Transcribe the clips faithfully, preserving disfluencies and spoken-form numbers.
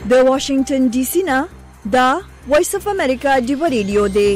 د واشنگټن ډي سي نه دا وایس اف امریکا ډیو ریډیو دی.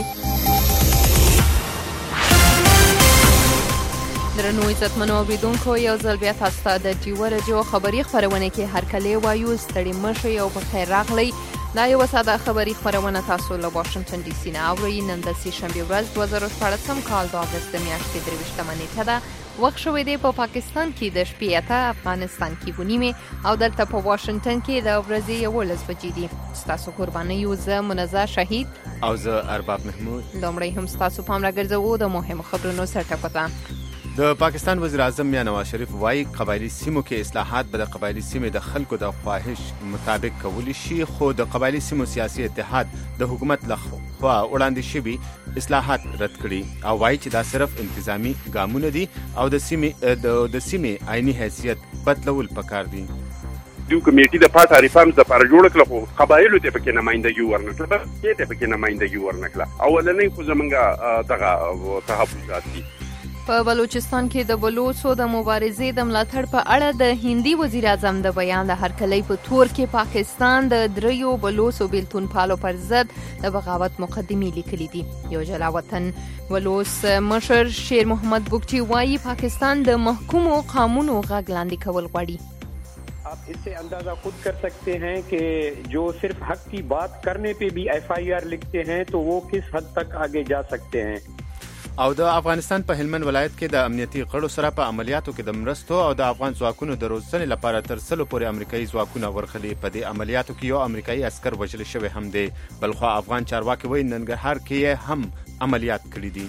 درنو عزتمنو اوریدونکو، یو ځل بیا تاسو ته د ډیو رادیو خبري خپرونه کې هرکلی وایو. ستړي مشئ او بخیر راغلی. دا یو ساده خبري خپرونه تاسو له واشنگټن ډي سي نه اورئ. نن د سې شنبې ورځ دوه زره شپاړسم کال د اګست د میاشتې درویشتمه نیټه ده. وخت شوی دی په پا پاکستان کې د شپې اته، افغانستان کې اوه نیمې او دلته په واشنگټن کې د ورځې یولس بجې دي. ستاسو قرباني یو زه منزه شهید او زه ارباب محمود. لومړی هم ستاسو پام راګرځوو د مهمو خبرونو سرټکو ته. د پاکستان وزیر اعظم میاں نواز شریف وایي قبایلی سیمو کې اصلاحات به د قبایلی سیمې د خلکو د خواهش مطابق کولی شي، خو د قبایلی سیمو سیاسي اتحاد د حکومت لخوا وړاندې شوي اصلاحات رد کړي او وایي چې دا صرف انتظامی ګامونه دي او د سیمې د سیمې عیني حیثیت بدلول پکار دي. دو کمیټې د پات عارفانو لپاره جوړ کړه، خو قبایلو ته پکې نمائندګي ورنکړه، کې ته پکې نمائندګي ورنکړه. اولنې خو زمونږ دغه تحفظات دي. په بلوچستان کې د بلوڅو د مبارزې د ملاتړ په اړه د هندي وزیر اعظم د بیان د هرکلی په تور کې پاکستان د دریو بلوڅو بیلتون پالو پر ضد د بغاوت مقدمې لیکلي دي. یو جلا وطن بلوڅ مشر شیر محمد بگټي وایي پاکستان د محکومو قانونو غږ لاندې کول غواړي. आप इससे अंदाजा खुद कर सकते हैं कि जो सिर्फ हक की बात करने पे भी एफ आई आर लिखते हैं तो वो किस हद तक आगे जा सकते हैं. او د افغانستان په هلمند ولایت کې د امنیتي غړو سره په عملیاتو کې د مرستو او د افغان ځواکونو د روزنې لپاره تر سلو پورې امریکایي ځواکونه ورغلي. په دې عملیاتو کې یو امریکایي عسکر وژل شوی هم دی. بلخوا افغان چارواکي وایي ننګرهار کې هم عملیات کړي دي.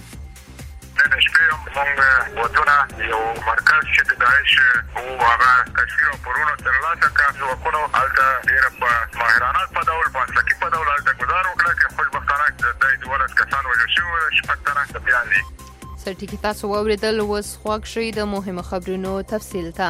نن شپې موږ وطنه یو مرکز چې د داعش او هغه تشویر او پرونو ترلاسه کړ، ځواکونو هلته ډېره په ماهرانه په ډول په مسلکي په ډول هلته ګزار وکړه چې خوشبختانه د دولس کسان وژل شوي، شپږ تنه ټپیان دي. سرټیکي تاسو واورېدل. اوس خوږ شئ د مهمو خبرونو تفصیل ته.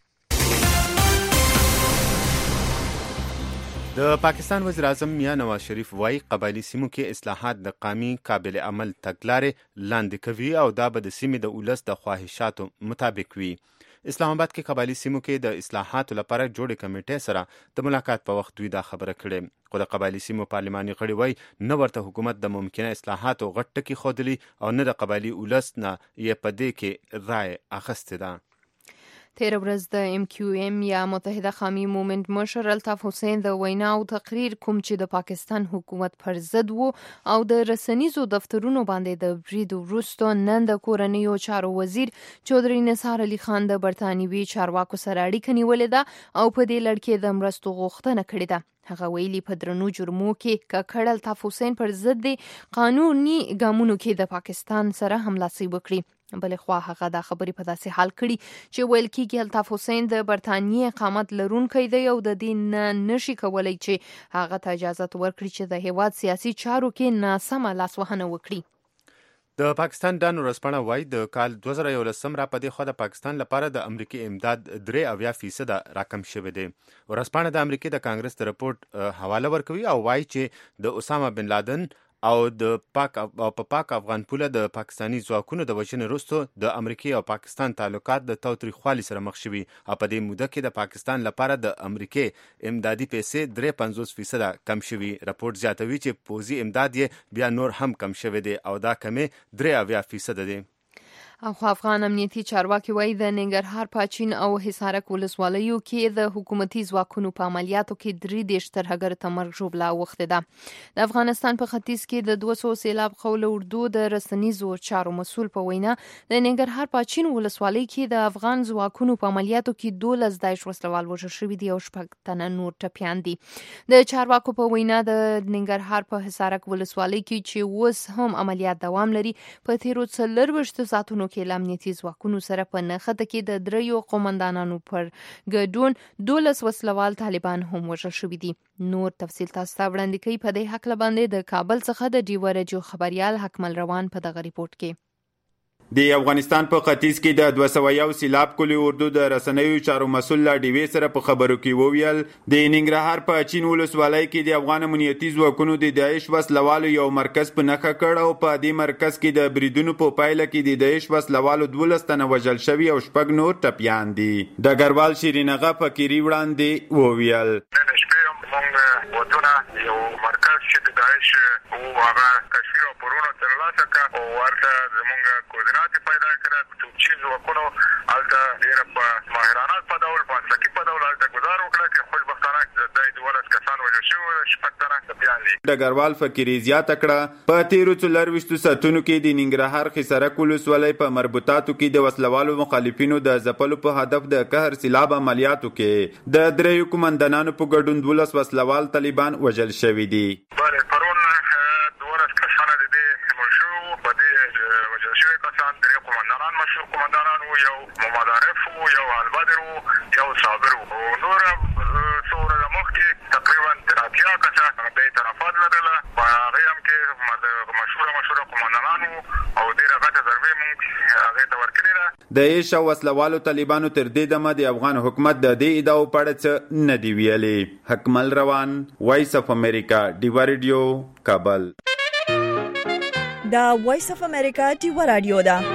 د پاکستان وزیر اعظم میاں نواز شریف وایي قبایلی سیمو کې اصلاحات د قامي قابل عمل تګلارې لاندې کوي او دا به د سیمې د ولس د خواهشاتو مطابق وي. اسلام آباد کې قبایلی سیمو کې د اصلاحاتو لپاره جوړې کمیټې سره د ملاقات په وخت دوی دا خبره کړې، خو د قبایلی سیمو پارلماني غړي وایي نه ورته حکومت د ممکنه اصلاحاتو غټ ټکي ښودلي او نه د قبایلی ولس نه یې په دې کې رایه اخیستې ده. تیر ورځ د ام کیو ام یا متحده قومي مومنت مشر الطاف حسین د وینا او تقریر کوم چې د پاکستان حکومت پر ضد وو او د رسنیزو دفترونو باندې د برید وروسته نن د کورنیو چارو وزیر چودري نثار علي خان د برتانوي چارواکو سره اړیکه نیولې ده او په دې لړ کې د مرستو غوښتنه کړې ده. هغه ویلي په درنو جرمو کې ککړ الطاف حسین پر ضد د قانوني ګامونو کې د پاکستان سره هملاسي وکړي. بلې خوا هغه دا خبرې په داسې حال کړي چې ویل کېږي الطاف حسین د برتانیې اقامت لرونکی دی او د دې نه نشي کولی چې هغه ته اجازه ورکړي چې د هیواد سیاسي چارو کې ناسمه لاسوهنه وکړي. د پاکستان ډان ورځپاڼه وایي د کال دوه زره یولسم را په دې خوا د پاکستان لپاره د امریکې امداد درې اویا فیصده راکم شوی دی. ورځپاڼه د امریکې د کانګرس د رپورټ حواله ورکوي او وایي چې د اسامه بن لادن او د پاک او په پاک افغان پوله د پاکستانی ځواکونو د وژنې وروسته د امریکې او پاکستان تعلقات د تاوتریخوالي سره مخ شوي او په دې موده کې د پاکستان لپاره د امریکې امدادي پیسې درې پنځوس فیصده کم شوي. رپورټ زیاتوي چې پوځي امداد یې بیا نور هم کم شوی دی او دا کمې درې اویا فیصده دی. خو افغان امنیتي چارواکي وایي د ننګرهار پاچین او حصارک ولسوالیو کې د حکومتي ځواکونو په عملیاتو کې درې دېرش ترهګر ته مرګ ژوبله اوښتې ده. د افغانستان په ختیځ کې د دوه سوه سیلاب قوله اردو د رسنیزو چارو مسؤل په وینا د ننګرهار پاچین ولسوالۍ کې د افغان ځواکونو په عملیاتو کې دولس داعش وسلوال وژل شوي دي او شپږ تنه نور ټپیان دي. د چارواکو په وینا د ننګرهار په حصارک ولسوالۍ کې چې اوس هم عملیات دوام لري په تیرو څلرویشتو ساعتونو کې له امنیتي ځواکونو سره په نښته کې د دریو قومندانانو پر ګډون دولس وسلوال طالبان هم وژل شوي دي. نور تفصیل تاسو ته وړاندې کوي په دې هکله باندې د کابل څخه د ډیو رادیو خبریال حکمل روان په دغه ریپورت کې. د افغانستان په ختیځ کې د دوه سوه یو سیلاب کلی اردو د رسنیو چارو مسؤل لا ډیوې سره په خبرو کې وویل د ننګرهار په چین ولسوالۍ کې د افغان امنیتي ځواکونو د داعش وسلوالو یو مرکز په نښه کړ او په دې مرکز کې د بریدونو په پایله کې د داعش وسلوالو دولس تنه وژل شوي او شپږ نور ټپیان دي. ډګروال شیرین اغا فقیري وړاندې وویل نن شپې موږ نه یو مرکز چې د داعش او هغه کشفي راپورونه ترلاسه کړه او ورته زمونږ کوردینات پیدا کړه توپچي ځواکونو هلته ډېره په ماهرانه په ډول په مسلکي په ډول هلته ګزار وکړه چې خوشبختانه د دولس کسان وژل شوي شپږ تنه ټپیان دي. ډګروال فقیري زیاته کړه په تیرو څلرویشتو ساعتونو کې د ننګرهار خسرک ولسوالۍ په مربوطاتو کې د وسلوالو مخالفینو د ځپلو په هدف د قهر سیلاب عملیاتو کې د دریو قومندانانو په ګډون دولس وسلوال طالبان وژل شوي دي. بله پرون دولس کسانه د دې مړ شوي په دې وژل شوي کسان درې قومندانان مشهور قومندانان وو، یو محمد عارف وو، یو البدر وو، یو صابر وو او نور څو ورځې مخکې تقریبا تر اتیا کسه بې طرفات لرله په هغې هم کې مشهوره مشهوره قومندانان وو او ډېره غټه ضربې موږ هغې ته ورکړې ده. د عیش او وسلوالو طالبانو تر دې دمه د افغان حکومت د دې ادعاو په اړه څه نه دي ویلي. حکمل روان، وایس اف امریکا، ډیوا ریډیو، کابل. دا وایس اف امریکا ډیوا رادیو ده.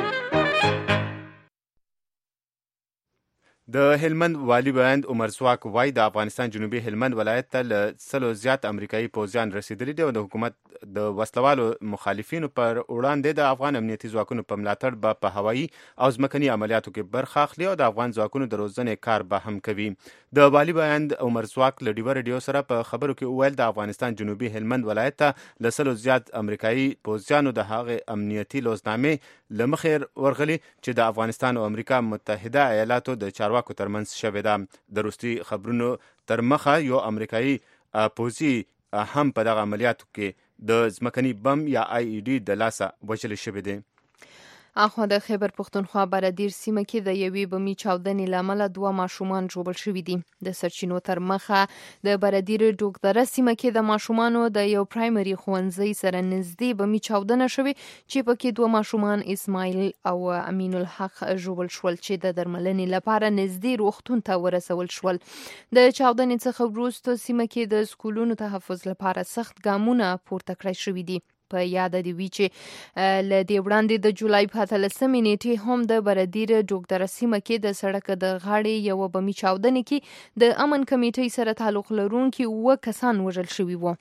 د هلمند والی بیان عمر سواک وای د افغانستان جنوبي هلمند ولایت ته له سلو زیات امریکایي پوځیان رسیدلي دي او د حکومت د وسلوالو مخالفینو پر وړاندې د افغان امنیتي ځواکونو په ملاتړ به په هوایي او ځمکني عملیاتو کې برخه اخلي او د افغان ځواکونو د روزنې کار به هم کوي. د والی بیان عمر سواک له ډیوا ریډیو سره په خبرو کې وویل د افغانستان جنوبي هلمند ولایت ته له سلو زیات امریکایي پوځیانو د هغې امنیتي لوزنامې له مخې ورغلي چې د افغانستان او امریکا متحده ایالاتو د چارواکو ترمنځ شوې ده. د وروستي خبرونو تر مخه یو امریکایي پوځي هم په دغه عملیاتو کې د ځمکني بم یا آی ای ډي د لاسه وژل شوی دی. اخوا د خیبر پښتونخوا برادیر سیمه کې د یوې بمي چاودنې له امله دوه ماشومان ژوبل شوي دي. د سرچینو تر مخه د برادیر ډوګدره سیمه کې د ماشومانو د یو پرایمري ښوونځي سره نږدې بمي چاودنه شوې چې پکې دوه ماشومان اسماعیل او امین الحق ژوبل شول چې د درملنې لپاره نږدې روغتون ته ورسول شول. د چاودنې څخه وروسته سیمه کې د سکولونو تحفظ لپاره سخت ګامونه پورته کړای شوي دي. په یاد دی وی چې له دې وړاندې د جولای په اتلسمې نیټې هم د برادیر ډوګدره سیمه کې د سړک د غاړې یو بمي چاودنې کې د امن کمیټې سره تعلق لرونکي اووه کسان وژل شوي وو.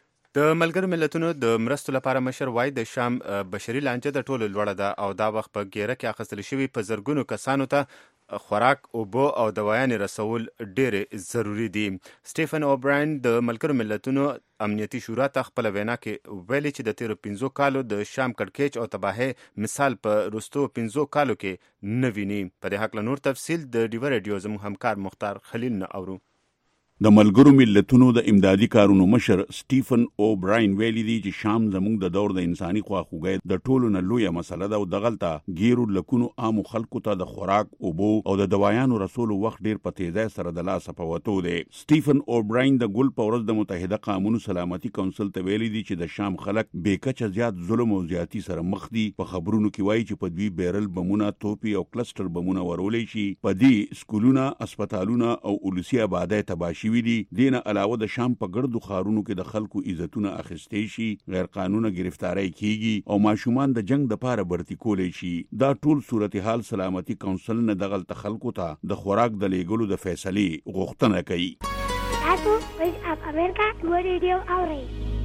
د ملګرو ملتونو د مرستو لپاره مشر وای د شام بشري لانجه د ټولو لوړه ده او دا وخت په ګیره کې اخیستل شوي په زرګونو کسانو ته خوراک، اوبه او دوايانې رسول ډېر ضروری دي. سټیفن اوبراین د ملګرو ملتونو امنیتي شورا ته خپل وینا کې ویلي چې د تیرو پنځو کالو د شام کړکېچ او تباهۍ مثال په وروستو پنځو کالو کې نه ویني. په دې هکله نور تفصیل د ډیوا ریډیو زموږ همکار مختار خلیل نه اورو. د ملګرو ملتونو د امدادي کارونو مشر سټیفن اوبراین ویلي دی چې شام زموږ د دور د انساني خواخوږۍ د ټولو نه لویه مسله ده او دغلته ګیرو لکونو عامو خلکو ته د خوراک، اوبو او د دوايانو رسولو وخت ډیر په تیزۍ سره د لاسه په وتو دی. سټیفن اوبراین د ګل په ورځ د متحده قومونو سلامتي کونسل ته ویلي دی چې د شام خلک بې کچه زیات ظلم او زیاتی سره مخ دي. په خبرونو کې وایي چې په دوی بیرل بمونه، توپي او کلسټر بمونه ورولې شي. په دې سکولونه، هسپتالونه او اولسي آبادۍ تباه وی دي. دینه علاوه د شام په ګردو خارونو کې د خلکو عزتونه اخیستې شي، غیر قانوني گرفتاری کیږي او ماشومان د جنگ د پاره برتی کولې شي. دا ټول صورتحال سلامتي کونسل نه دغل تخلقو ته د خوراک د لیګلو د فیصلې غوښتنه کوي. تاسو وایس اف امریکا ډیوا ریډیو اورئ.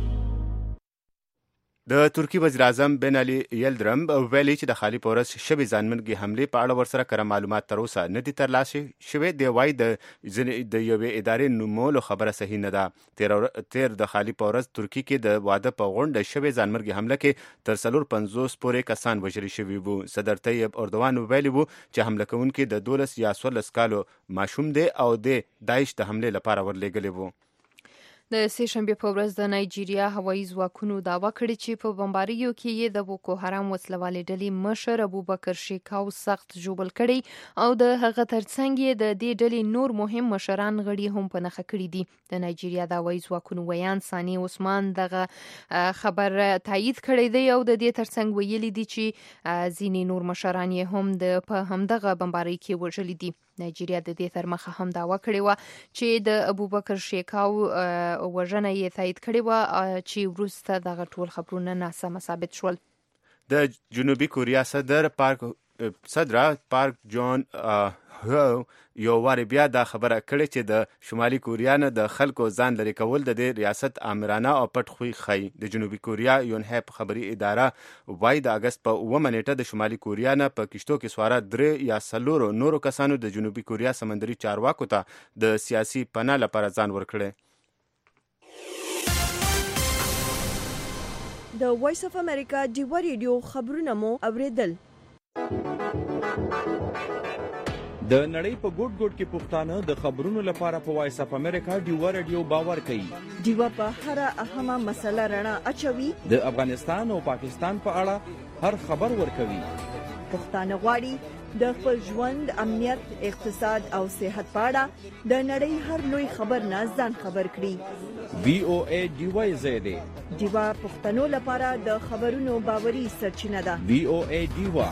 د ترکی وزیر اعظم بن علي یلدرم ویلي چې د خالي پورس شبي ځانمرګي حمله په اړه ورسره کره معلومات تر اوسه نه دي ترلاسه شوي. دی وای د د یوې ادارې نومولو خبره صحیح نه ده. تیر تیر د خالي پورس ترکی کې د واده په غونډه شبي ځانمرګي حمله کې تر څلور پنځوس پورې کسان وژل شوي وو. صدر طیب اردوان ویلي وو چې حمله کوونکي د دولس یا څوارلس کالو ماشوم دی او د داعش د حمله لپاره ورلېږلي وو. د سه شنبه په ورځ د نایجیریا هوایي ځواکونو دعوا کړې چې په بمباریو کې یې د بوکو حرام وسلوالې ډلې مشر ابوبکر شیکاو سخت ژوبل کړی او د هغه ترڅنګ یې د دې ډلې نور مهم مشران غړي هم په نښه کړي دي. د نایجیریا د هوایي ځواکونو ویان ثاني عثمان دغه خبر تایید کړی دی او د دې ترڅنګ ویلي دي چې ځینې نور مشران یې هم د په همدغه بمباری کې وژلي دي. نایجیریا د دې تر مخه هم دعوا کړې وه چې د ابوبکر شیکاو وژنه یې تایید کړې وه چې وروسته دغه ټول خبرونه ناسمه ثابت شول. د جنوبي کوریا صدر پارک صدره پارک جون هو یو وار بیا دا خبره کړې چې د شمالي کوریا نه د خلکو ځان لري کول د دې ریاست آمرانه او پټ خوی خی. د جنوبي کوریا یونهپ خبري اداره وای د اگست په اومه نیټه د شمالي کوریا نه په کشتو کې سواره درې یا څلورو نورو کسانو د جنوبي کوریا سمندري چارواکو ته د سیاسي پناه لپاره ځان ورکړي. د وایس اف امریکا ډیوا ریډیو خبرونه مو اوریدل. د نړۍ په ګوټ ګوټ کې پښتانه د خبرونو لپاره په وایس اف امریکا ډیوا ریډیو باور کوي. ډیوا په هر اهمه مسله رڼا اچوي. د افغانستان او پاکستان په اړه هر خبر ورکوي. پښتانه غواړي د خپل ژوند، امنیت، اقتصاد او صحت په اړه د نړۍ هر لوی خبر نه ځان خبر کړي. وی او ای ډیوا زیاده ډیوا پښتنو لپاره د خبرونو باوري سرچینه ده. وی او ای ډیوا.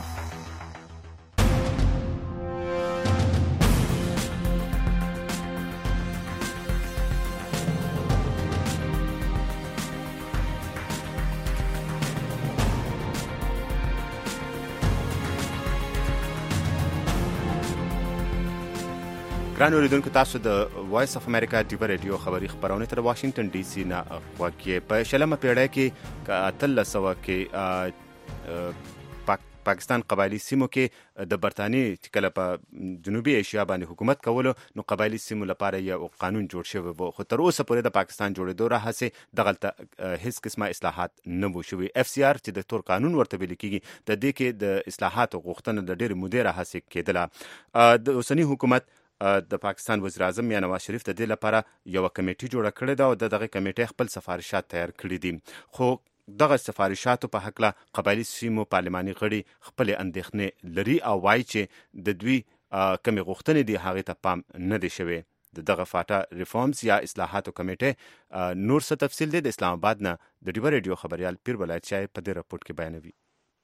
ګران اوریدونکو، تاسو د وایس اف امریکا ډیوا ریډیو خبري خبرونه تر واشنگټن ډي سي نه غواړئ. په شلمه پیړۍ کې اتلس سوه کې پاکستان قبایلی سیمو کې د برتانیې چې کله په جنوبي ایشیا باندې حکومت کولو نو قبایلی سیمو لپاره یو قانون جوړ شوی و، خو تر اوسه پورې د پاکستان جوړېدو راهیسې دغلته هیڅ قسمه اصلاحات نه وو شوي. اف سی آر چې د تور قانون ورته ویل کېږي، د دې کې د اصلاحاتو غوښتنه د ډېرې مودې راهیسې کېدله. د اوسني حکومت د پاکستان وزیر اعظم یا نواز شریف د دې لپاره یو کمیټه جوړه کړې ده او د دغه کمیټې خپل سفارشات تیار کړي دي. خو دغه سفارشاتو په حق له قبایلی سیمو پارلماني غړي خپل اندېښنې لري او وایي چې د دوی کمی غوښتنې دي هغه ته پام نه دی شوی. د دغه فاټا ریفارمز یا اصلاحاتو کمیټه نور څه تفصیل دی د اسلام آباد نه د ډیوا ریډیو خبريال پیر ولایت شای په دې رپورت کې بیانوي.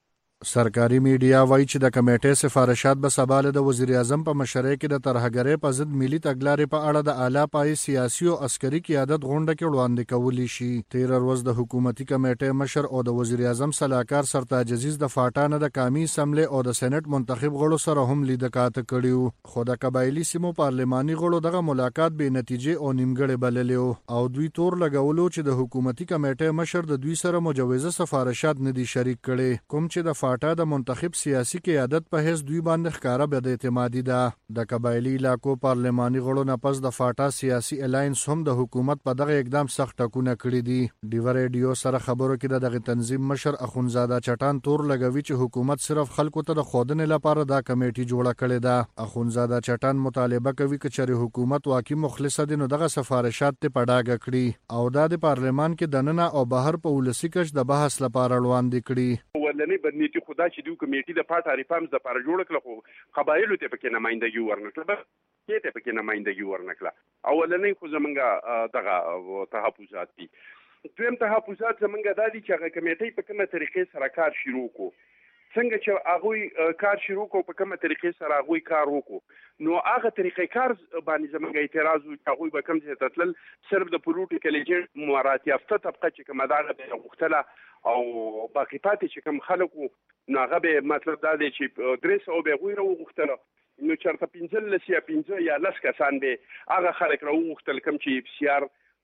سرکاري میډیا وایي چې د کمیټې سفارشات به سبا له د وزیر اعظم په مشرۍ کې د ترهګرۍ په ضد ملي تګلارې په اړه د اعلی پای سیاسي او عسکري قیادت غونډه کې وړاندې کولی شي. تیر ورځ د حکومتي کمیټې مشر او د وزیر اعظم صلاحکار سرتاج عزیز د فاټا نه د قومي اسمبلی او د سېنات منتخب غړو سره هم لیدکات کړیو، خو د قبایلی سیمو پارلماني غړو دغه ملاقات بې نتیجې او نیمګړی بللی او دوی تور لګولو چې د حکومتي کمیټې مشر د دوی سره مجوزه سفارشات نه دي شریک کړي، کوم چې د فاټا د منتخب سیاسي قیادت په هیڅ دوی باندې ښکارا بد اعتمادي ده. د قبایلی علاقو پارلماني غړو نه پس د فاټا سیاسي الاینس هم د حکومت په دغه اقدام سخت ټکونه کړی دي. ډیوا ریډیو سره خبرو کې د دغه تنظیم مشر اخونزاده چټان تور لګوي چې حکومت صرف خلکو ته د خودنې لپاره دا کمیټه جوړه کړې ده. اخونزاده چټان مطالبه کوي چې حکومت واقعي مخلص دي نو دغه سفارشات ته پډاګه کړي او د پارلمان کې دننه او بهر په ولسی کش د بحث لپاره وړاندې کړي. ولنې بدنيتي خدا چې دوی کمیټې د پاټا ریفارمز د لپاره جوړ کړل، خو قبایلو ته پکې نمائندګي ورنکړه، کې ته پکې نمائندګي ورنکړه. اولنې خو زمونږه دغه تحفظات دي. دویم تحفظات زمونږه د دې چې هغه کمیټې په کومه طریقې سره کار شروع کو، څنګه چې هغه کار شروع کو په کومه طریقې سره هغه کار وکړو، نو هغه طریقې کار باندې زمونږه اعتراض و چې هغه به کوم څه تتل صرف د پولیټیکل ایجنټ مهارت یافته طبقه چې کومه دا غوښتله او باقي پاتې چې کوم خلکو ناغه به مطلب دا دی چې درس او به غوړه وغوښتله، نو چرته پنځل لسی پنځه یا لس کسان به هغه خلک راو وغوښتل کوم چې سیار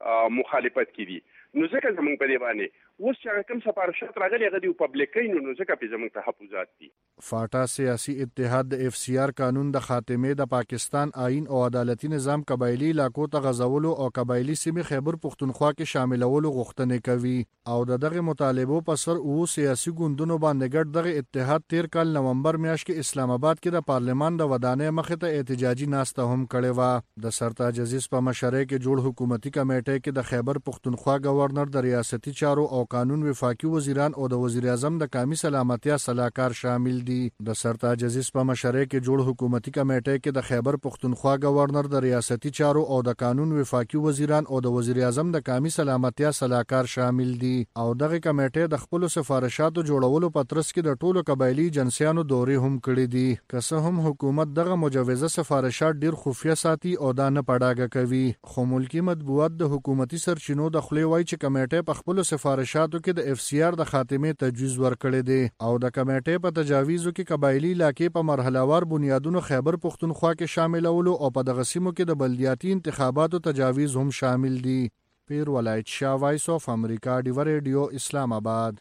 مخالفت کړي. نو ځکه زمونږ په دی باندې اوس چې کوم سفارشات راغلي هغه دی پبلکین، نو ځکه په زمونږ تحفظات دي. فاټا سیاسي اتحاد د اف سی آر قانون د خاتمه د پاکستان آئین او عدالتي نظام قبایلی علاقو ته غزولو او قبایلی سیمې خیبر پختونخوا کې شاملولو غوښتنې کوي او د دغه مطالبو په سر او سیاسي ګوندونو باندې ګډ دغه اتحاد تیر کال نومبر میاشت کې اسلام آباد کې د پارلمان د ودانې مخې ته احتجاجي ناسته هم کړې و. د سرتاج عزیز په مشرۍ کې جوړ حکومتي کمیټې کې د خیبر پختونخوا گورنر د ریاستي چارو او قانون وفاقي وزیران او د وزیر اعظم د قومي سلامتیا صلاحکار شامل دي. د سرتاج عزیز په مشرۍ کې جوړ حکومتي کمیټې کې د خیبر پختونخوا گورنر د ریاستي چارو او د قانون وفاقي وزیران او د وزیر اعظم د قومي سلامتیا صلاحکار شامل دي او دغه کمیټې د خپل سفارشاتو جوړولو په ترڅ کې د ټولو قبایلی جنسیانو دوري هم کړې دي. که څه هم حکومت دغه مجوزه سفارشات ډیر خفیه ساتي او دا نه پډاګه کوي، خو ملکی مطبوعات د حکومتي سرچینو د خلې وای چې کمیټې په خپل سفارشات سفارشاتو کې د اف سی آر د خاتمه تجویز ورکړی دی او د کمیټې په تجاویزو کې قبایلی علاقې په مرحلهوار بنیادونو خیبر پختونخوا کې شاملولو او په دغه سیمو کې د بلدیاتي انتخاباتو تجاویز هم شامل دي. پیر ولایت شاه، وایس اف امریکا، ډیو ریډیو، اسلام آباد.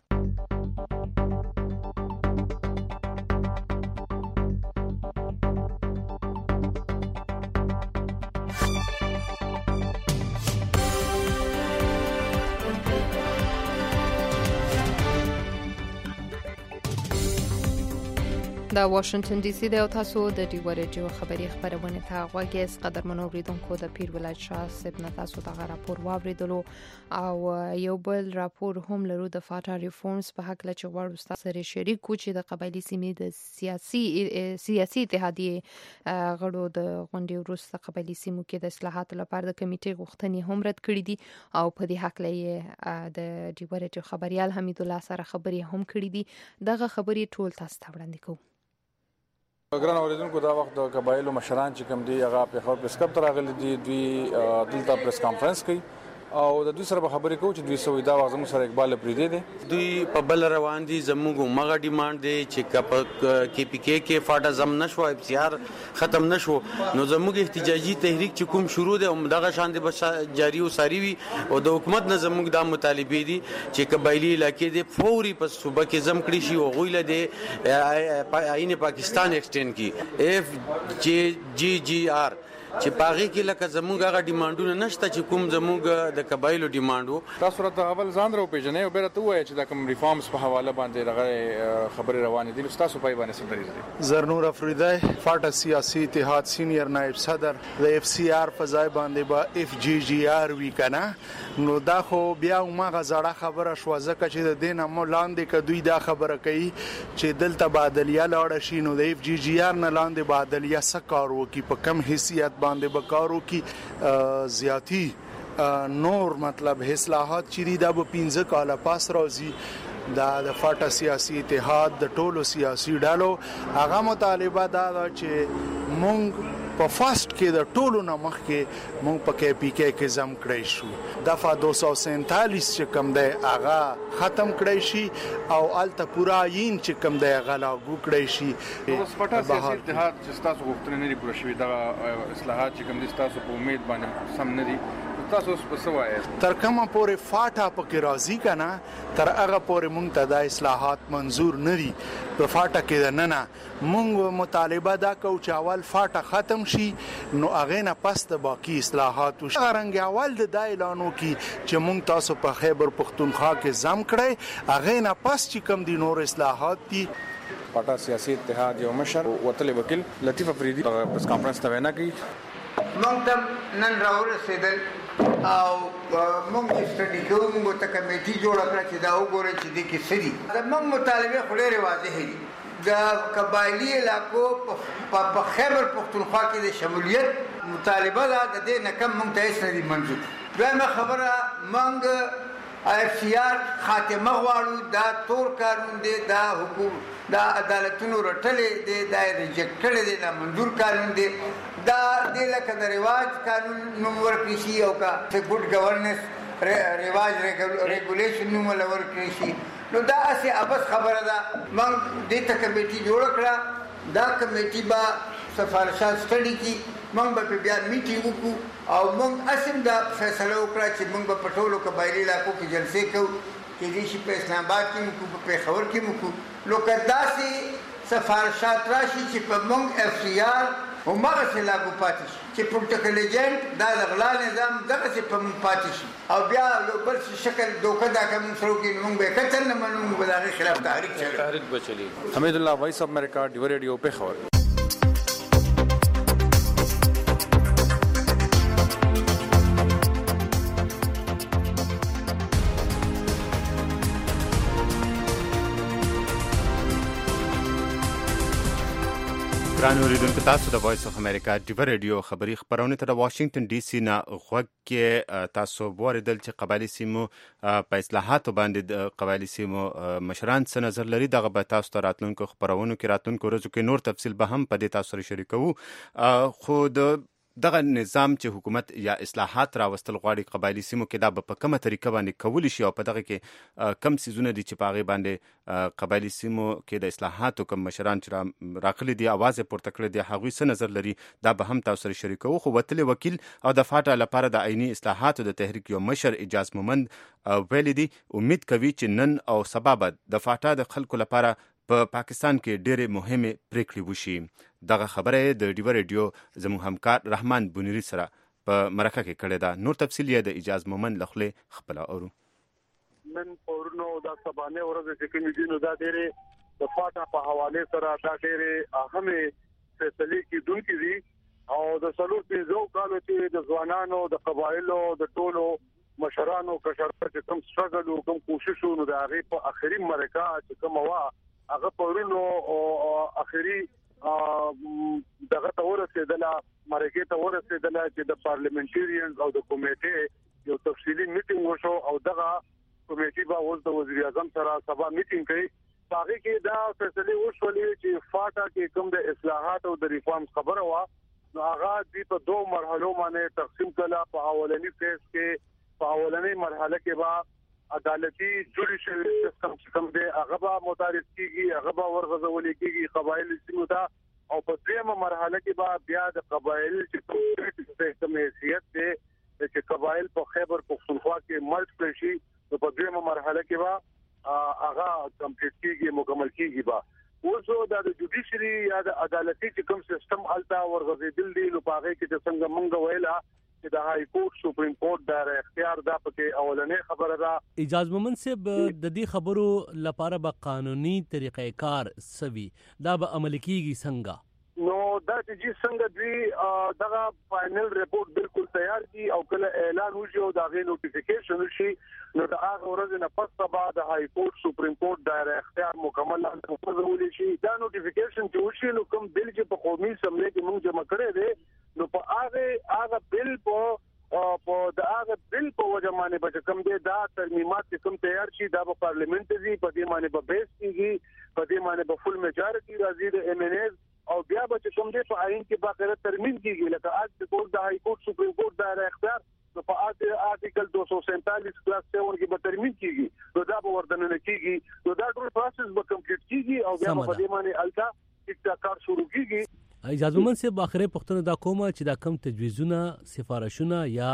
دا واشنگټن ډي سي د او تاسو د ډیو ریډیو خبري خبرونه ته غوږی اس قدر منوریدونکو د پیر ولایت شاه صاحب نه تاسو ته راپور واوریدلو او یو بل راپور هم لرو د فاټا ریفورمز په حق لچ غواړو تاسو سره شریک کو چې د قبایلی سیمې د سیاسي سیاسي اتحادیه غړو د غونډې وروسته قبایلی سیمو کې د اصلاحاتو لپاره د کمیټې غوښتنې هم رد کړې دي او په دې حق لې د ډیو ریډیو خبريال حمید الله سره خبري هم کړې دي. دغه خبري ټول تاسو ته وړاندې کوو. ګران اوریدونکو، دا وخت د قبایلو مشران چې کوم دي هغه په خبر پریس کلب راغلي دي، دوی دلته پریس کانفرنس کوي او د دوی سره خبرې کوي چې دوی سوي دا وخت زموږ سره اقبال پریدي دي. دوی په بل روان دي، زموږ مغه ډیماند دي چې کپ کې پی کې کې فاټا زم نشو، اف سی آر ختم نشو، نو زموږ احتجاجي تحریک چې کوم شروع دي او دغه شان دي بس جاری او ساری وي او د حکومت نه زموږ د مطالبه دي چې قبایلی علاقې دي فوري په صوبه کې زم کړی شي او غویله دي عین پاکستان ایکسټند کی اف جی جی جی آر چې پاغي کې لکه زموږ هغه ډیماندونه نشته چې کوم زموږ د قبایلو ډیماندو. تاسو راته اول ځان راو پیژنې او بیرته وایي چې دا کوم ریفارمز په حواله باندې دغه خبرې روانې دي. تاسو په باندې څه دریځ؟ زرنور افریدی، فاټا سیاسي اتحاد سینیئر نائب صدر. د اف سی آر په ځای باندې با اف جی جی آر وی کنه، نو دا خو بیا ماغه زړه خبره شو ځکه چې د دین مو لاندې ک دوی دا خبره کوي چې دلته بادلیا لاړ شي، نو د اف جی جی آر نه لاندې بادلیا سکارو کی په کم حیثیت باندې بکارو کی زیاتی نور مطلب اصلاحات چې دا به پنځه کاله پاس راځي. دا د فاټا سیاسي اتحاد د ټولو سیاسي ډلو هغه مطالبه دا چې مونږ په فاست کې د ټولو نه مخکې مونږ په کې پی کې کې زم کړی شو. دفعه دو سو سینتالیس چې کم دی هغه ختم کړی شي او الته پورا یین چې کم دی هغه لاګو کړی شي. اوس فاټا سیاسي اتحاد چې تاسو غوښتنه نه لري پوره شوې، دا اصلاحات چې کم دي تاسو په امید باندې سم نه دي، تاسو په څه وایي؟ تر کومه پورې فاټا پکې راضي کنه تر هغه پورې مونږ ته د اصلاحات منظور نه دي. په فاټا کې نه نه مونږ مطالبه دا کوو چې اول فاټا ختم شي، نو هغه نه پس د باقی اصلاحات وشي. رنګ اول د اعلانو کې چې مونږ تاسو په خیبر پختونخوا کې زم کړی، هغه نه پس چې کوم دي نور اصلاحات دي. فاټا سیاسي اتحاد یو مشر وتلی وکیل لطیف افریدی پریس کانفرنس ته وینا کوي. مونږ ته نن راورسېدل او مونږ سټډي کوو، مونږ ته کمیټي جوړه کړه چې دا وګوري چې د کې سړي دا مونږ مطالبه خوري واضح دي. د قبایلی علاقو په خیبر پختونخوا کې د شمولیت مطالبه ده، د دې نه کم مونږ ته هیڅ نه دي منظور. دویمه خبره، مونږ اف سی آر خاتمه غواړو. دا تور قانون دی، دا حکومت دا عدالتونو رټلې دی، دا ریجکټ کړی دی، دا منظور قانون دی. دا د لکه د رواج قانون نوم ورکړي شي او کا ګډ گورننس رواج ریګولیشن نوم ورکړي شي، نو دا اسی ابس خبره ده. موږ دې ته کمیټي جوړ کړه، دا کمیټي با سفارشات سټډي کی، موږ به بیا میټینګ وکړو او موږ اسیم دا فیصله وکړه چې موږ په پټولو قبایلی علاقو کې جلسې کوو، کې دې شي په اسلام آباد کې موږ په پیښور کې موږ نو کداسي سفارشات راشي چې په موږ اف سی آر همغه څه لاګو پاتې شي چې پروتوکول ایجنټ دا د غلا نظام دغه څه په موږ پاتې شي او بیا یو بل شکل دوکه دا کوم سره کې موږ به کتل نه منو، موږ به دغه خلاف تحریک چلو تحریک بچلی. حمید الله، وایس اف امریکا، ډیو ریډیو، پیښور. ګران اوریدونکو، تاسو د وایس اف امریکا ډیو ریډیو خبري خبرونه ته د واشنگټن ډي سي نه غوږ کې تاسو وریدل چې قبایلی سیمو په اصلاحاتو باندې د قبایلی سیمو مشران څه نظر لري. دغه به تاسو ته راتلونکو خبرونو کې راتلونکو ورځو کې نور تفصیل به هم په دې تاسو سره شریکوو. خو د دغه نظام چې حکومت یا اصلاحات راوستل غواړي قبایلی سیمو کې دا به په کومه طریقه باندې کولی شي او په دغه کې کم سیزونه دي چې په هغې باندې قبایلی سیمو کې د اصلاحاتو کوم مشران چې راغلي دي اواز یې پورته کړی دی هغوی څه نظر لري دا به هم تاسو سره شریکوو. خو وتلی وکیل او د فاټا لپاره د عیني اصلاحاتو د تحریک یو مشر اجاز مومند ویلي دي امید کوي چې نن او سبا به د فاټا د خلکو لپاره په پا پاکستان کې ډېرې مهمې پریکړې وشي. دغه خبره د ډیوه ریډیو زموږ همکار رحمان بونیری سره په مرکه کې کړې ده. نور تفصیل یې د اجاز مومند له خولې خپله اورو. نن پورنو دا سبانه ورځ چې کوم دي نو دا ډېرې د فاټا په حواله سره دا ډېرې اهمه فیصلې کیدونکې دي او د څلور پنځو کالو چې د ځوانانو د قبایلو د ټولو مشرانو کشرانو چې کوم سټرګل او کوم کوشش نو د هغه په اخري مرکه چې کوم وا هغه پرونو او اخري دغه تور رسیدله مرکه ته ورسیدله چې د پارلیمنټریانز او د کمیټې یو تفصیلی میټینګ وشو او دغه کمیټې به اوس د وزیر اعظم سره سبا میټینګ کوي. هغه کې دا فیصله وشولې چې فاټا کې کوم د اصلاحات او د ریفارمز خبره وا نو هغه د په دوه مرحلو باندې تقسیم کړه. په اولنی فیز کې په اولنی مرحله کې با عدالتي جوډیشل سیستم کوم دی هغه به متعارف کیږي هغه به ورغځول کیږي قبایل سیمو ته او په دریمه مرحله کې به بیا د قبایل چې کوم حیثیت دی چې قبایل په خیبر پختونخوا کې مرج کړي شي نو په دریمه مرحله کې به هغه کمپلیټ کیږي مکمل کیږي. به اوس د جوډیشري یا د عدالتي چې کوم سیستم التا ورغځیدل دي نو په هغه کې چې څنګه مونږ ویلا د های کورټ سپریم کورټ د اختیار دا پکې اولنې خبره ده. اجاز مومند صاحب د دې خبرو لپاره به قانوني طریقې کار سوي دا به عمل کیږي څنګه؟ نو دا چې څنګه دی دغه فائنل ریپورت بالکل تیار کی او کله اعلان وشي او دا غي نوټیفیکیشن وشي نو دا هغه ورځ نه پس سبا د های کورټ سپریم کورټ د اختیار مکمل ورول شي. دا نوټیفیکیشن چې وشي نو کوم بل چې په قومي سملې کې موږ جمع کړی دی نو په هغه هغه بل په په د هغه بل په وجه باندې به کوم دی دا ترمیمات کوم تیار شي دا په پارلیمنت دی په دې باندې به بیس کیږي په دې باندې به فل میجارټي راځي د ایم ان ایز او بیا به کوم دی په آئین کې باقاعده ترمیم کیږي لکه اج د کورټ د های کورټ سپریم کورټ د اختیار نو په آرټیکل دو سو سینتالیس کلاس سیون کې به ترمیم کیږي نو دا به وردننه کیږي نو دا ټول پروسس به کمپلیټ کیږي او بیا په دې باندې الټا اقتکار شروع کیږي. اجازه من صاحب اخري پښتنه دا کومه چې دا کم تجویزونه سفارشونه یا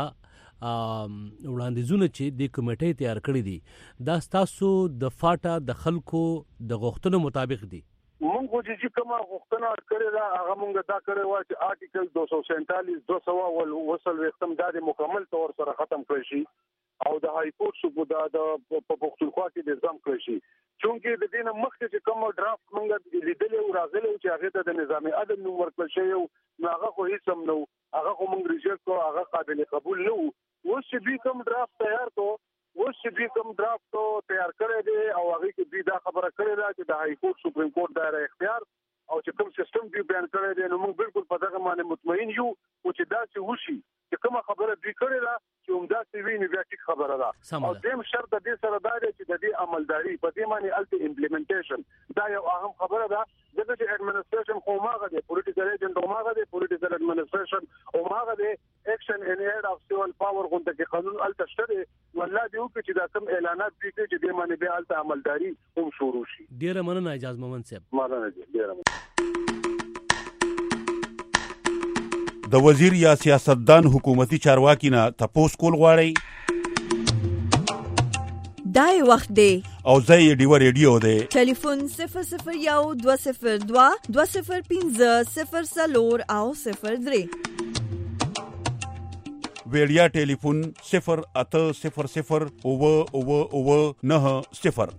وړاندیزونه چې د کمیټې تیار کړی دي دا تاسو د فاټا د خلکو د غوښتنو مطابق دي؟ مونږ چې کومه غوښتنه کړې ده هغه مونږ دا کړی و چې آرټیکل دو سو سینتالیس دو سو ول وصل وختم د مکمل تور سره ختم کړی شي او د های کورټ سو د په پښتونخوا کې د نظام کړی شي چونکه د دې مخکې چې کوم ډرافټ مونږ لیدل او راغلی چې هغه د نظام عدل نو ورکړل شوی نو هغه خو هیڅ هم نو هغه خو مونږ ریجکټ کو هغه قابل قبول نه وو. اوس چې دوی کوم ډرافټ تیار کو اوس چې دوی کوم ډرافټ تیار کړی دی او هغه کې دوی دا خبره کړې ده چې د های کورټ سپریم کورټ دایره اختیار او چې کوم سیستم دوی بیان کړی دی نو موږ بالکل په دغه باندې مطمئن یو او چې دا چې وشي چې کومه خبره دوی کړې ده چې عمده سی وی نه بیا ټیک خبره ده او دیم شرط د دې سره دا دی چې د دې عملداري په دې باندې الټي امپلیمنټیشن دا یو اهم خبره ده ځکه چې اډمنسټریشن خو ماغه دی پولیټیکل ایجنټ خو ماغه دی پولیټیکل اډمنسټریشن او ماغه دی اکشن ان ایډ اف سیول پاور غونډه کې قانون الټه شته والله دی او چې دا کوم اعلانات دي چې دې باندې بیا الټه عملداري هم شروع شي. ډیره مننه اجازه مومند صاحب. مننه ډیره مننه. د وزیر یا سیاستدان حکومتي چارواکي نه تپوس کول غواړي دای وخت دی او زه ډیوه ریډیو دی ټلیفون صفر صفر یو دوه صفر دوه دوه صفر پنځه صفر څلور او صفر درې ویډیا ټلیفون صفر اته صفر صفر اوه اوه اوه نه صفر.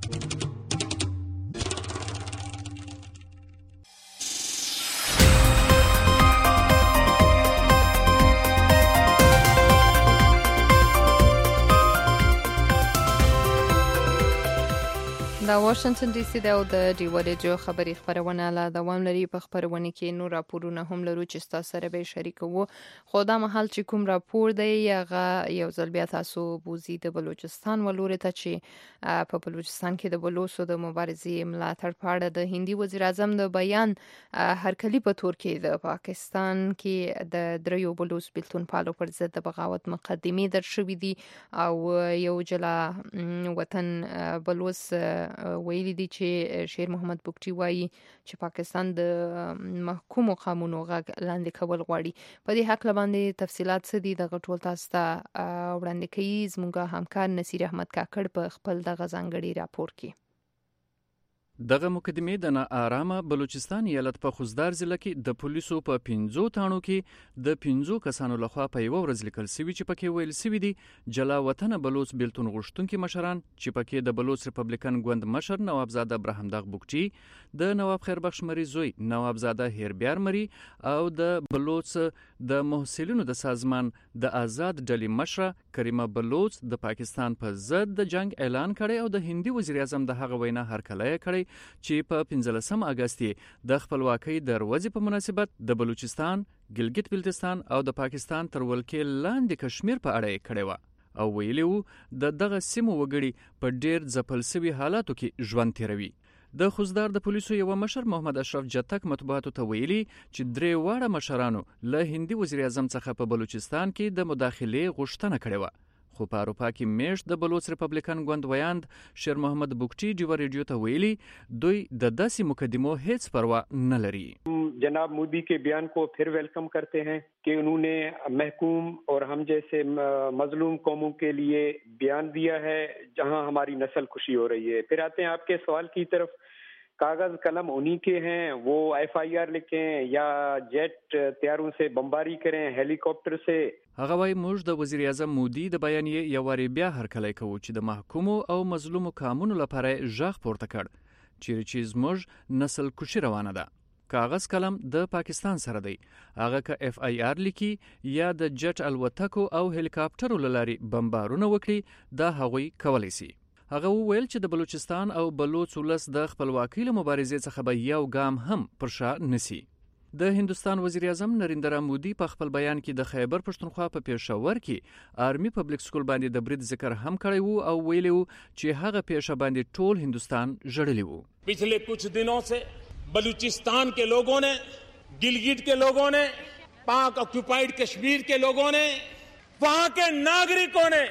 دا واشنگټن ډي سي د د ډیو رادیو خبري خبرونه لا دوام لري. په خبرونه کې نور راپورونه هم لرو چې تاسو سره به شریکو. خو دا مهال چې کوم راپور دی هغه یو ځل بیا تاسو بوزي د بلوچستان ولوري ته چې په بلوچستان کې د بلوچو د مبارزې ملاتړ پاړه د هندي وزیر اعظم د بیان هرکلی په تور کې د پاکستان کې د دریو بلوچ بلتون پالو پر ضد د بغاوت مقدمه در شوې دي او یو جلا وطن بلوچ ویلي دي چې شیر محمد بوکټي وایي چې پاکستان د محکومو قانونو غږ لاندې کول غواړي. په دې حق باندې تفصيلات څه دي د غټول تاسو ته وړاندې کوي زموږ همکار نصیر احمد کاکړ په خپل د غزانګړي راپور کې. دغه مقدمه د ناارامه بلوچستان ایالت په خوزدار ضلع کې د پولیسو په پنځو تاڼو کې د پنځو کسانو لخوا په یو ورځ لیکل سوي چې پکې ویل سوي دي جلا وطن بلوچ بلتون غوښتونکي مشران چې پکې د بلوچ ریپبلیکن ګوند مشر نوابزاده ابراهیم داغ بوکټي، د نواب خیربخش مری زوی نوابزاده هیربیار مری او د بلوچ د محصلینو د سازمان د آزاد ډلې مشره کریمه بلوچ د پاکستان په ضد د جنگ اعلان کړي او د هندي وزیر اعظم د هغه وینا هرکلی کړي چې په پنځلسم اگست د خپلواکۍ د ورځې په مناسبت د بلوچستان، ګلګت بلتستان او د پاکستان تر ولکې لاندې کشمیر په اړه یې کړی و او ویلي وو د دغه سیمو وګړي په ډیر ځپل سوي حالاتو کې ژوند تیروي. د خوزدار د پولیسو یو مشر محمد اشرف جتک مطبوعاتو ته ویلي چې درې واړه مشرانو له هندي وزیر اعظم څخه په بلوچستان کې د مداخلې غوښتنه کړې و. خو په اروپا کې میشت د بلوچ ریپبلیکن ګوند ویاند شیر محمد بوکټي ډیو رادیو ته ویلي دوی د داسې مقدمو هیڅ پروا نه لري. جناب مودی کے بیان کو پھر ویلکم کرتے ہیں کہ انہوں نے محکوم اور ہم جیسے مظلوم قوموں کے لیے بیان دیا ہے جہاں ہماری نسل خوشی ہو رہی ہے. پھر آتے ہیں آپ کے سوال کی طرف. کاغذ قلم انہی کے ہیں، وہ ایف آئی آر لکھیں یا جیٹ طیاروں سے بمباری کریں، هلی کاپټر سے. هغه وايي موږ د وزیر اعظم مودي د بیانیې یو واری بیا هرکلی کوو چې د محکومو او مظلومو قانونو لپاره ژغ پورته کړ چیرې چې زموږ نسل کشي روانه ده. کاغذ قلم د پاکستان سره دی، هغه که اف آی آر لیکي یا د جټ الوتکو او هلیکاپټرو لاري بمبارونه وکړي دا هغوی کولی سي. هغه وویل چې د بلوچستان او بلوچ ولس د خپلواکۍ له مبارزې څخه به یو ګام هم پر شا نسی. د هندستان وزیر اعظم نریندرا مودي په خپل بیان کې د خیبر پښتونخوا په پیښور کې آرمي پبلک سکول باندې د برید ذکر هم کړی وو او ویلی وو چې هغه پیښه باندې ټول هندستان جړلی وو. पिछले कुछ दिनों से बलूचिस्तान के लोगों ने, गिलगिट के लोगों ने, पाक ऑक्युपाइड कश्मीर के लोगों ने, वहां के नागरिकों ने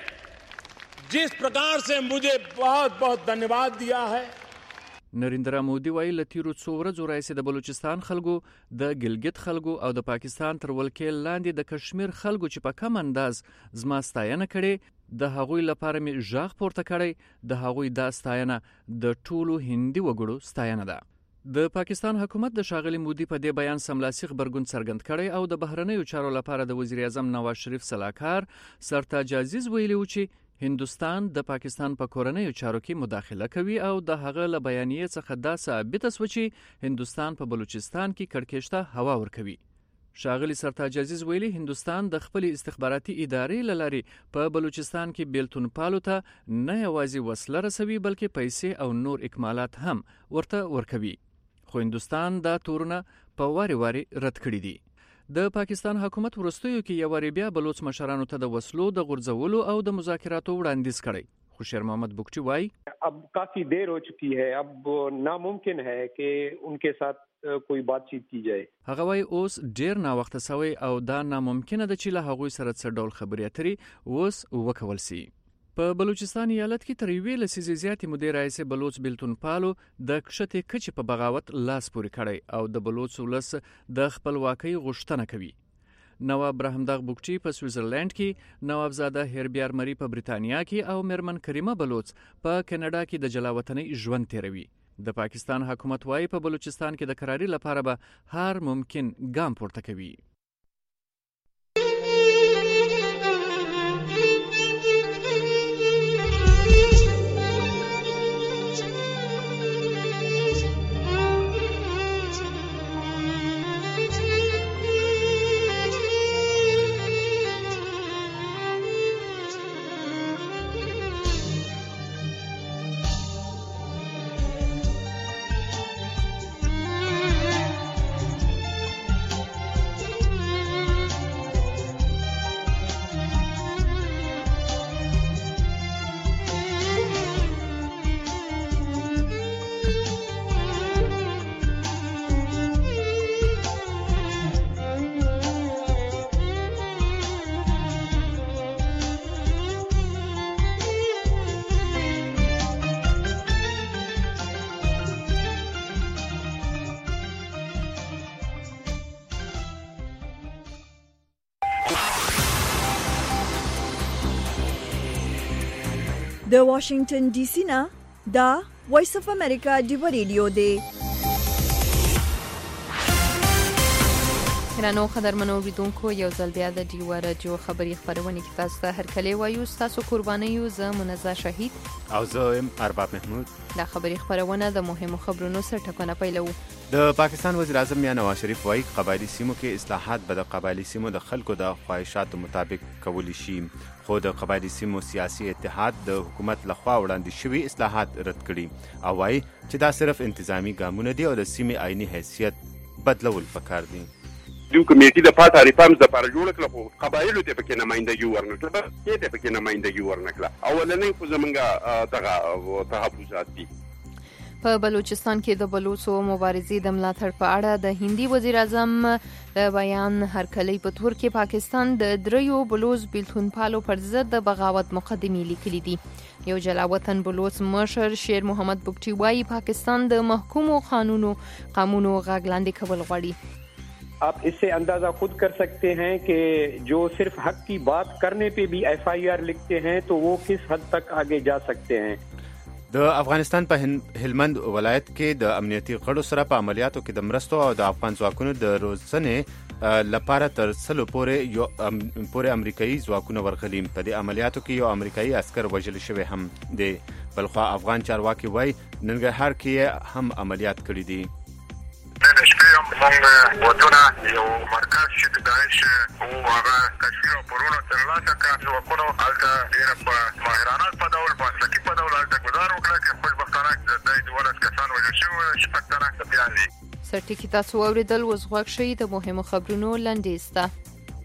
जिस प्रकार से मुझे बहुत बहुत धन्यवाद दिया है. نریندرا مودي وایي له تیرو څو ورځو راهیسې د بلوچستان خلکو، د ګلګت خلکو او د پاکستان تر ولکې لاندې د کشمیر خلکو چې په کم انداز زما ستاینه کړې د هغوی لپاره مې ژغ پورته کړی. د هغوی دا ستاینه د ټولو هندي وګړو ستاینه ده. د پاکستان حکومت د ښاغلي مودي په دې بیان سملاسي غبرګون څرګند کړی او د بهرنیو چارو لپاره د وزیر اعظم نواز شریف سلاکار سرتاج عزیز ویلي و چې هندوستان د پاکستان په کورنیو چارو کې مداخله کوي او د هغه له بیانیې څخه دا ثابته شوه چې هندوستان په بلوچستان کې کړکېچ ته هوا ورکوي. ښاغلي سرتاج عزیز ویلي هندوستان د خپل استخباراتي ادارې له لارې په بلوچستان کې بیلتون پالو ته نه یوازې وسله رسوي بلکې پیسې او نور اکمالات هم ورته ورکوي. خو هندوستان دا تورونه په واري واري رد کړي دي. د پاکستان حکومت ورستیو کې یو واری بیا بلوچ مشرانو ته د وسلو د غورځولو او د مذاکراتو وړاندیز کړی. خو شیر محمد بوکټي وایي اب کافی دیر ہو چکی ہے، اب ناممکن ہے کہ ان کے ساتھ کوئی بات چیت کی جائے. هغه وایي اوس ډیر ناوخته سوی او دا ناممکنه ده چې له هغوی سره څه ډول خبرې اترې اوس وکول سي. په بلوچستان ایالت کې تر یوې لسیزې زیاتې مودې راهیسې بلوچ بلتون پالو د کښتې کچې په بغاوت لاس پورې کړی او د بلوچ ولس د خپلواکۍ غوښتنه کوي. نواب ابراهیم داغ بوکټي په سویټزرلند کې، نوابزاده هیربیار مری په بریتانیا کې او میرمن کریمه بلوچ په کینیډا کې د جلا وطنۍ ژوند تیروي. د پاکستان حکومت وايي په بلوچستان کې د کراري لپاره به هر ممکن ګام پورته کوي. د واشنگټن ډي سي نه دا وایس اف امریکا ډیو ریډیو دی. رانو خبرمنو اوریدونکو یو ځل بیا د ډیو رادیو خبري خبرونه کې تاسو ته هرکلی وایو. تاسو قرباني یو زه منزه شهید او زه ام ارباب محمود. دا خبري خبرونه د مهمو خبرونو سره ټکونه پیلو. د پاکستان وزیر اعظم میاں نواز شریف وايي قبایلی سیمو کې اصلاحات به د قبایلی سیمو د خلکو د خواهشاتو مطابق کولی شي، خو د قبایلی سیمو سیاسي اتحاد د حکومت لخوا وړاندې شوي اصلاحات رد کړي او وايي چې دا صرف انتظامی ګامونه دي او د سیمې آئینی حیثیت بدلول پکار دي. دیو کمیټي د پات ریفارمز د لپاره جوړ کړل، خو قبایلو ته پکې نمائندګي ورنکړه، کې ته پکې نمائندګي ورنکړه. اولنې خو زمونږه دغه تحفظات دي. په بلوچستان کې د بلوچو مبارزې د ملاتړ په اړه د هندي وزیر اعظم د بیان هرکلی په تور کې پاکستان د دریو بلوچ بیلتون پالو پر ضد د بغاوت مقدمې لیکلي دي. یو جلاوطن بلوچ مشر شیر محمد بگټي وايي پاکستان د محکومو قانونو قانونو غاګ لاندې کول غواړي. आप इससे अंदाजा खुद कर सकते हैं कि जो सिर्फ हक की बात करने पे भी एफ आई आर लिखते हैं तो वो किस हद तक आगे जा सकते हैं. د افغانستان په هلمند ولایت کې د امنیتي غړو سره په عملیاتو کې د مرستو او د افغان ځواکونو د روزنې لپاره تر سلو پورې یو پورې امریکایي ځواکونه ورغلي. په دې عملیاتو کې یو امریکایي عسکر وژل شوی هم دی. بلخوا افغان چارواکي وایي ننګرهار کې هم عملیات کړي دي. نن شپې هم موږ وطنه یو مرکز چې د داعش او هغه کشفي راپورونه ترلاسه کړه، ځواکونو هلته ډېره په ماهرانه په ډول په مسلکي په ډول هلته ګزار وکړه چې خوشبختانه د دوی دولس کسان وژل شوي وو، شپږ تنه ټپیان دي. سرټکي تاسو واورېدل، اوس غوږ شئ د مهمو خبرونو لنډیز ته.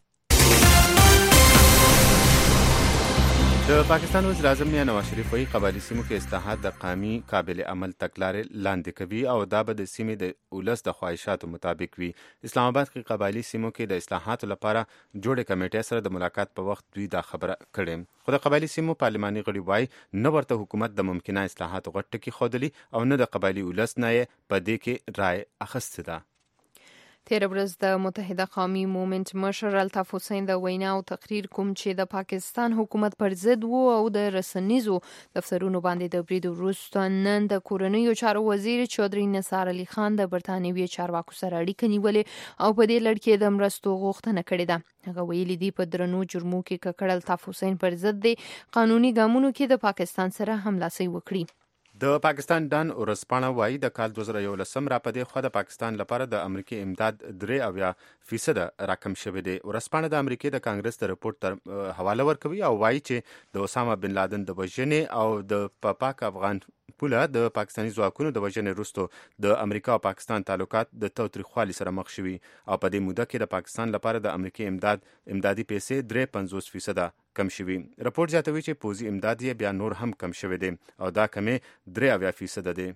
د پاکستان وزیر اعظم میاں نواز شریف وايي قبایلی سیمو کې اصلاحات د قومي قابل عمل تګلارې لاندې کوي او دا به د سیمې د ولس د خواهشاتو مطابق وي. اسلام آباد کې قبایلی سیمو کې د اصلاحاتو لپاره جوړې کمیټې سره د ملاقات په وخت دوی دا خبره کړې، خو د قبایلی سیمو پارلماني غړي وايي نه ورته حکومت د ممکنه اصلاحاتو غټ ټکي ښودلي او نه د قبایلی ولس نه یې په دې کې رای اخیستې ده. تیره ورځ د متحده قومي مومنت مشر الطاف حسین د وینا او تقریر کوم چې د پاکستان حکومت پر ضد وو او د رسنیزو دفترونو باندې د برید وروسته نن د کورنیو چارو وزیر چودري نثار علي خان د برتانوي چارواکو سره اړیکې نیولې او په دې لړ کې د مرستو غوښتنه کړې ده. هغه ویلي دي په درنو جرمو کې ککړ الطاف حسین پر ضد دی قانوني ګامونو کې د پاکستان سره هملاسي وکړي. د پاکستان ډان ورسپانه وايي د کال دوه زره یولسم را پدې خو د پاکستان لپاره د امریکای امداد درې اویا فیصد راکم شوی دی. ورسپانه د امریکای د کانګرس د رپورت تر حواله ورکوي او وايي چې د اسامه بن لادن د وژنې او د پاک افغان پوله د پاکستاني ځواکونو د وژنې وروسته د امریکا او پاکستان تعلقات د تاوتریخوالي سره مخ شوي او په دې موده کې د پاکستان لپاره د امریکای امداد امدادي پیسې درې پنځوس فیصد کم شوي. رپورت زیاتوي چې پوځي امداد یې بیا نور هم کم شوی دی او دا کمې درې اویا فیصد دی.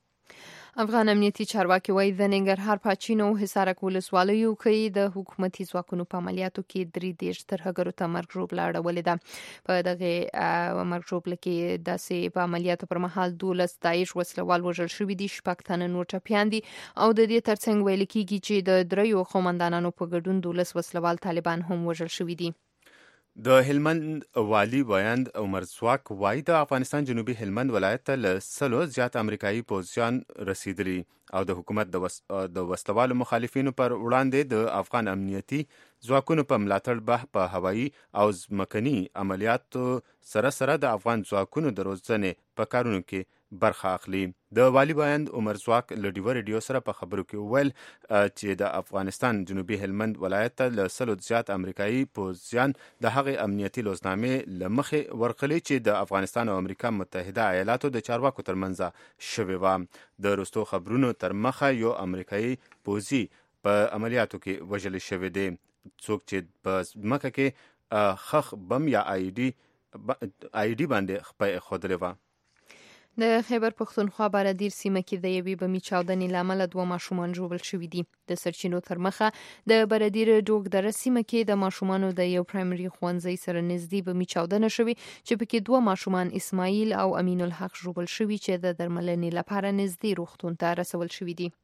افغان امنیتي چارواکي وایي د ننګرهار پاچین او حصارک ولسوالیو کې د حکومتي ځواکونو په عملیاتو کې درې دېرش ترهګرو ته مرګ ژوبله اړولې ده. په دغه مرګ ژوبله کې داسې په عملیاتو پر مهال دولس داعش وسلوال وژل شوي دي، شپږ تنه نور ټپیان دي او د دې ترڅنګ ویل کېږي چې د دریو قومندانانو په ګډون دولس وسلوال طالبان هم وژل شوي دي. د هلمند والی ویاند عمر ځواک وايي د افغانستان جنوبي هلمند ولایت ته له سلو زیات امریکایي پوځیان رسیدلي او د حکومت د وس... د وسلوالو مخالفینو پر وړاندې د افغان امنیتي ځواکونو په ملاتړ به په هوایي او ځمکني عملیاتو سره سره د افغان ځواکونو د روزنې په کارونو کې برخه اخلي. د والی بیان عمر ځواک له ډیو ریډیو سره په خبرو کې وویل چې د افغانستان جنوبي هلمند ولایت ته له سلو زیات امریکایي پوځیان د هغې امنیتي لوزنامې له مخې ورغلي چې د افغانستان او امریکا متحده ایالاتو د چارواکو ترمنځ شوې وه. د وروستو خبرونو تر مخه یو امریکایي پوځي په عملیاتو کې وژل شوی دی، څوک چې په ځمکه کې خخ بم یا آی ډي آی ډي باندې خپه ایښودلې وه. د خیبر پښتونخوا بارادیر سیمه کې د یوې بمي چاودنې له امله دوه ماشومان ژوبل شوي دي. د سرچینو تر مخه د بارادیر ډوک دره سیمه کې د ماشومانو د یو پرایمري ښوونځي سره نږدې بمي چاودنه شوې چې پکې دوه ماشومان اسماعیل او امین الحق ژوبل شوي چې د درملنې لپاره نږدې روغتون ته رسول شوي دي.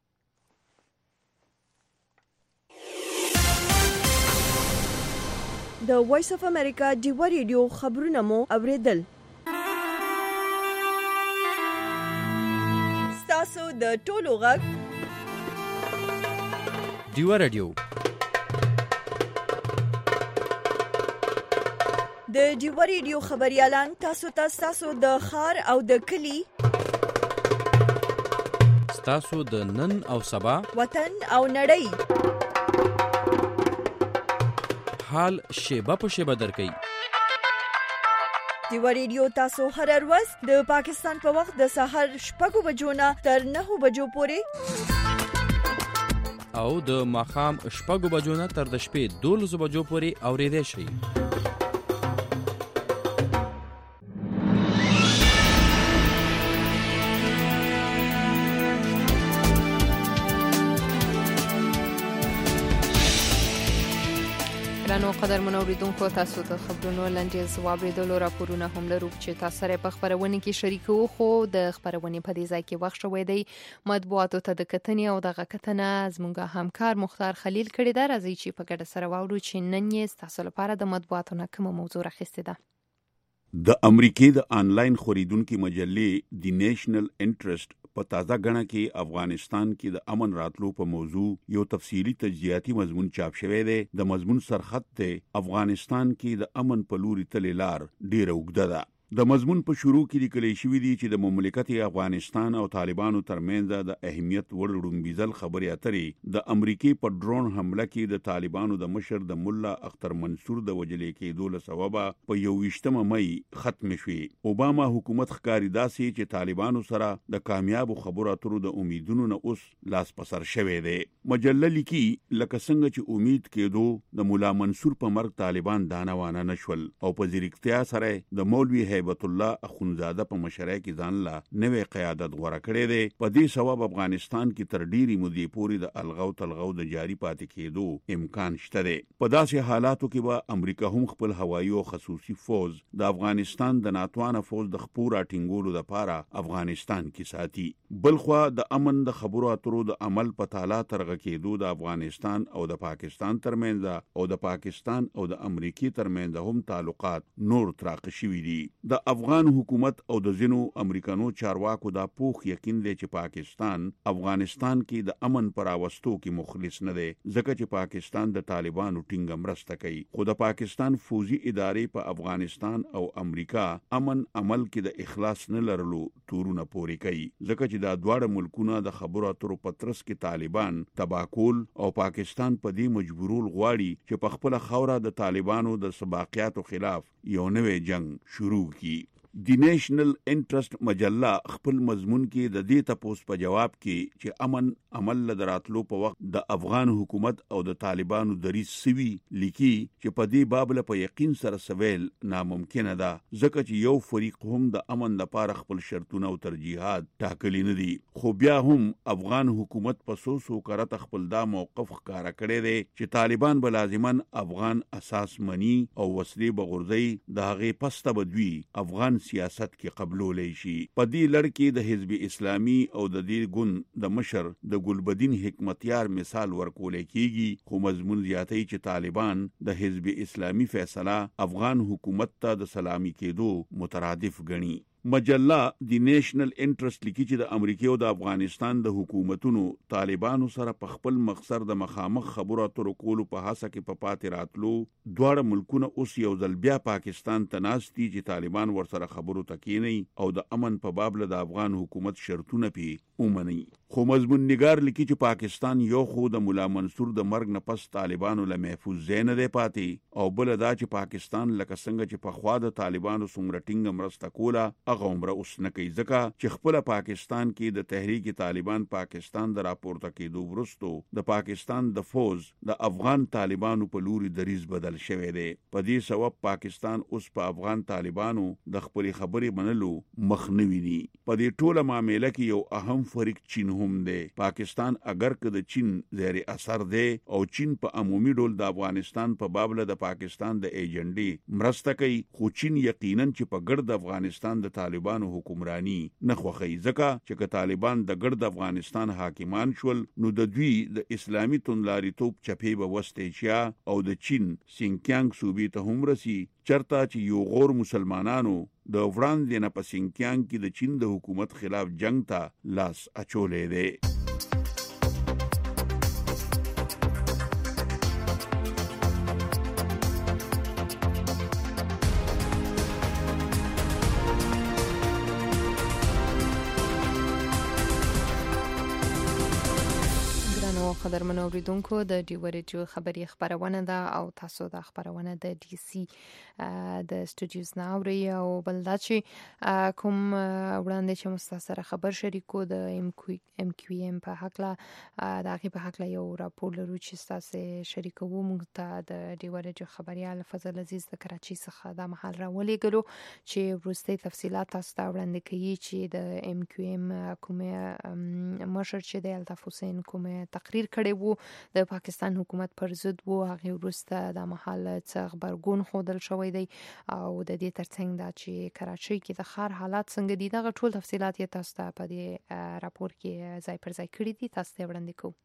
د وایس اف امریکا ډیو ریډیو خبرونه مو اوریدل. د ټولو غږ ډیوا رادیو. د ډیوا رادیو خبريالان تاسو ته تاسو د خار او د کلی تاسو د نن او سبا وطن او نړۍ حال شیبه په شیبه درکې. ډیوا رادیو تاسو هر ورځ د پاکستان په وخت د سحر شپږ بجو نه تر نهه بجو پورې او د ماښام شپږ بجو نه تر د شپې دولس بجو پورې اورېدای شئ. نو قدر منوریدونکو تاسو ته خبرونو لنډیز واوریدلو راپورونه هم لرو چې تاسو سره په خبرونه کې شریکو، خو د خبرونه په دې ځای کې وخت شوې دی مطبوعاتو ته د کتنې او د غکتنه زموږ همکار مختار خلیل کړی دا. راځي چې په ګډه سره واورو چې نن یې تاسو لپاره د مطبوعاتو نه کومه موضوع راخسته ده. د امریکای د آنلاین خریدونکو مجلې دی نیشنل انټرست په تازه غڼه کې افغانستان کې د امن راتلو په موضوع یو تفصیلی تجزیاتی مضمون چاپ شوی دی. د مضمون سرخط ته افغانستان کې د امن په لوري تلې لار ډیره اوږده ده. د مضمون په شروع کې لیکل شوی دی چې د مملکت افغانستان او طالبانو ترمنځ د اهمیت وړ وړاندیزل خبرې اترې د امریکای په ډرون حمله کې د طالبانو د مشر د مولا اختر منصور د وجلې کېدو له سببه په یوویشتمه مې ختم شوې. اوباما حکومت ښکاري داسې چې طالبانو سره د کامیابو خبرو اترو د امیدونو نه اوس لاس پسر شوی دی. مجله لیکي لکه څنګه چې امید کېدو د مولا منصور په مرګ طالبان دانوانه نشول او په ځیرکتیا سره د مولوی هیبت الله اخونزاده په مشرۍ کې ځان لا نوې قیادت غوړه کړې ده. په دې سبب افغانستان کې تر ډیری مودې پورې د الغو تلغو د جاری پاتې کېدو امکان شته ده. په داسې حالاتو کې به امریکا هم خپل هوایي او خصوصي فوج د افغانستان د ناتوانه فوج د خپور اټینګولو لپاره افغانستان کې ساتي. بلخوا د امن د خبرو اترو د عمل په تالا ترغه کېدو د افغانستان او د پاکستان ترمنځ او د پاکستان او د امریکای ترمنځ هم تعلقات نور تراق شوي دي. د افغان حکومت او د ځینو امریکانو چارواکو دا پوخ یقین دی چې پاکستان افغانستان کې د امن پر راوستو کې مخلص نه دی، ځکه چې پاکستان د طالبانو ټینګه مرسته کوي. خو د پاکستان فوجي ادارې په افغانستان او امریکا امن عمل کې د اخلاص نه لرلو تورونه پوري کوي، ځکه چې دا دواړه ملکونه د خبرو اترو پترس کې طالبان تباکول او پاکستان په دې مجبورول غواړي چې په خپل خوره د طالبانو د سباقیاتو خلاف یو نوې جنگ شروع کی. دی نیشنل انټرست مجله خپل مضمون کې د دې تپوس په جواب کې چې امن عمل لدراتلو په وخت د افغان حکومت او د طالبانو دریځ سوي لیکي چې په دې باب له په یقین سره سویل ناممکنه ده، ځکه چې یو فریق هم د امن لپاره خپل شرطونه او ترجیحات ټاکلي نه دي. خو بیا هم افغان حکومت په سو سو کرت خپل دا موقف ښکارا کړی دی چې طالبان به لازما افغان اساس مني او وسلې بغورځي د هغې پسته بدوي افغان سیاست کې قبولولې شي. په دې لړ کې د حزب اسلامي او د دې ګوند د مشر د ګلبدین حکمتیار مثال ورکول کېږي، خو مضمون زیاتوي چې طالبان د حزب اسلامي فیصله افغان حکومت ته د سلامي کېدو مترادف ګڼي. مجله دی نیشنل انټرست لیکي چې د امریکا او د افغانستان د حکومتونو طالبانو سره په خپل مقصد د مخامخ خبرو اترو کولو په هڅه کې په پاتې راتلو دواړه ملکونه اوس یو ځل بیا پاکستان ته ناستي چې طالبان ورسره خبرو تکینی او د امن په باب له د افغان حکومت شرطونه پی اومني. خو مضمون نگار لیکي چې پاکستان یو خو د مولا منصور د مرګ نه پس طالبانو له محفوظ ځای نه دی پاتې او بل دا چې پاکستان لکه څنګه چې په خوا د طالبانو څومره ټینګه مرسته کوله هغه عمره اوس نه کوي، ځکه چې خپل پاکستان کې د تحریک طالبان پاکستان د راپورته کېدو وروسته د پاکستان د فوج د افغان طالبانو په لوري دریځ بدل شوی دی. په دې سبب پاکستان اوس په افغان طالبانو د خپل خبرې منلو مخ نه ویني. په دې ټوله معاملې کې یو اهم فریق چین هم دی. پاکستان اگر که د چین زیر اثر دی او چین په عمومي ډول د افغانستان په باب له د پاکستان د ایجنډي مرسته کوي، خو چین یقینا چې په ګرد افغانستان د طالبانو حکمرانی نه خوښي، ځکه چې طالبان د ګرد افغانستان حاکمان شول نو د دوی د اسلامي توندلاري توپ چپی به وست ایشیا او د چین سینکیانګ صوبې ته هم رسی، چرته چې یو غور مسلمانانو د وړاندې نه په سینکیانګ کې د چین د حکومت خلاف جنگ ته لاس اچولې دی. قدرمن اوریدونکو د ډیو ریډیو خبري خبرونه ده او تاسو د خبرونه د ډي سي د سټوډیوز نه اوري او بل دا چې کوم وړاندې چې مستاسره خبر شریکو د ام کیو ام په حق لا د هغه په حق لا یو راپور لرو چې تاسو شریکو موږ ته د ډیو ریډیو خبريال فضل عزیز د کراچي څخه د محل راولېګلو چې ورسته تفصيلات تاسو ته وړاندې کوي چې د ام کیو ام کومه مشر چې د الطاف حسین کومه تقریر کړی وو د پاکستان حکومت پر ضد وو. هغه وروسته د محل څخه خبرګون خودل شوی دی او د دې ترڅنګ دا چې کراچۍ کې د ښار حالات څنګه دي دغه ټول تفصيلات یې تاسو ته په دې راپور کې ځای پر ځای کړی دي. تاسو ته وړاندې کوم.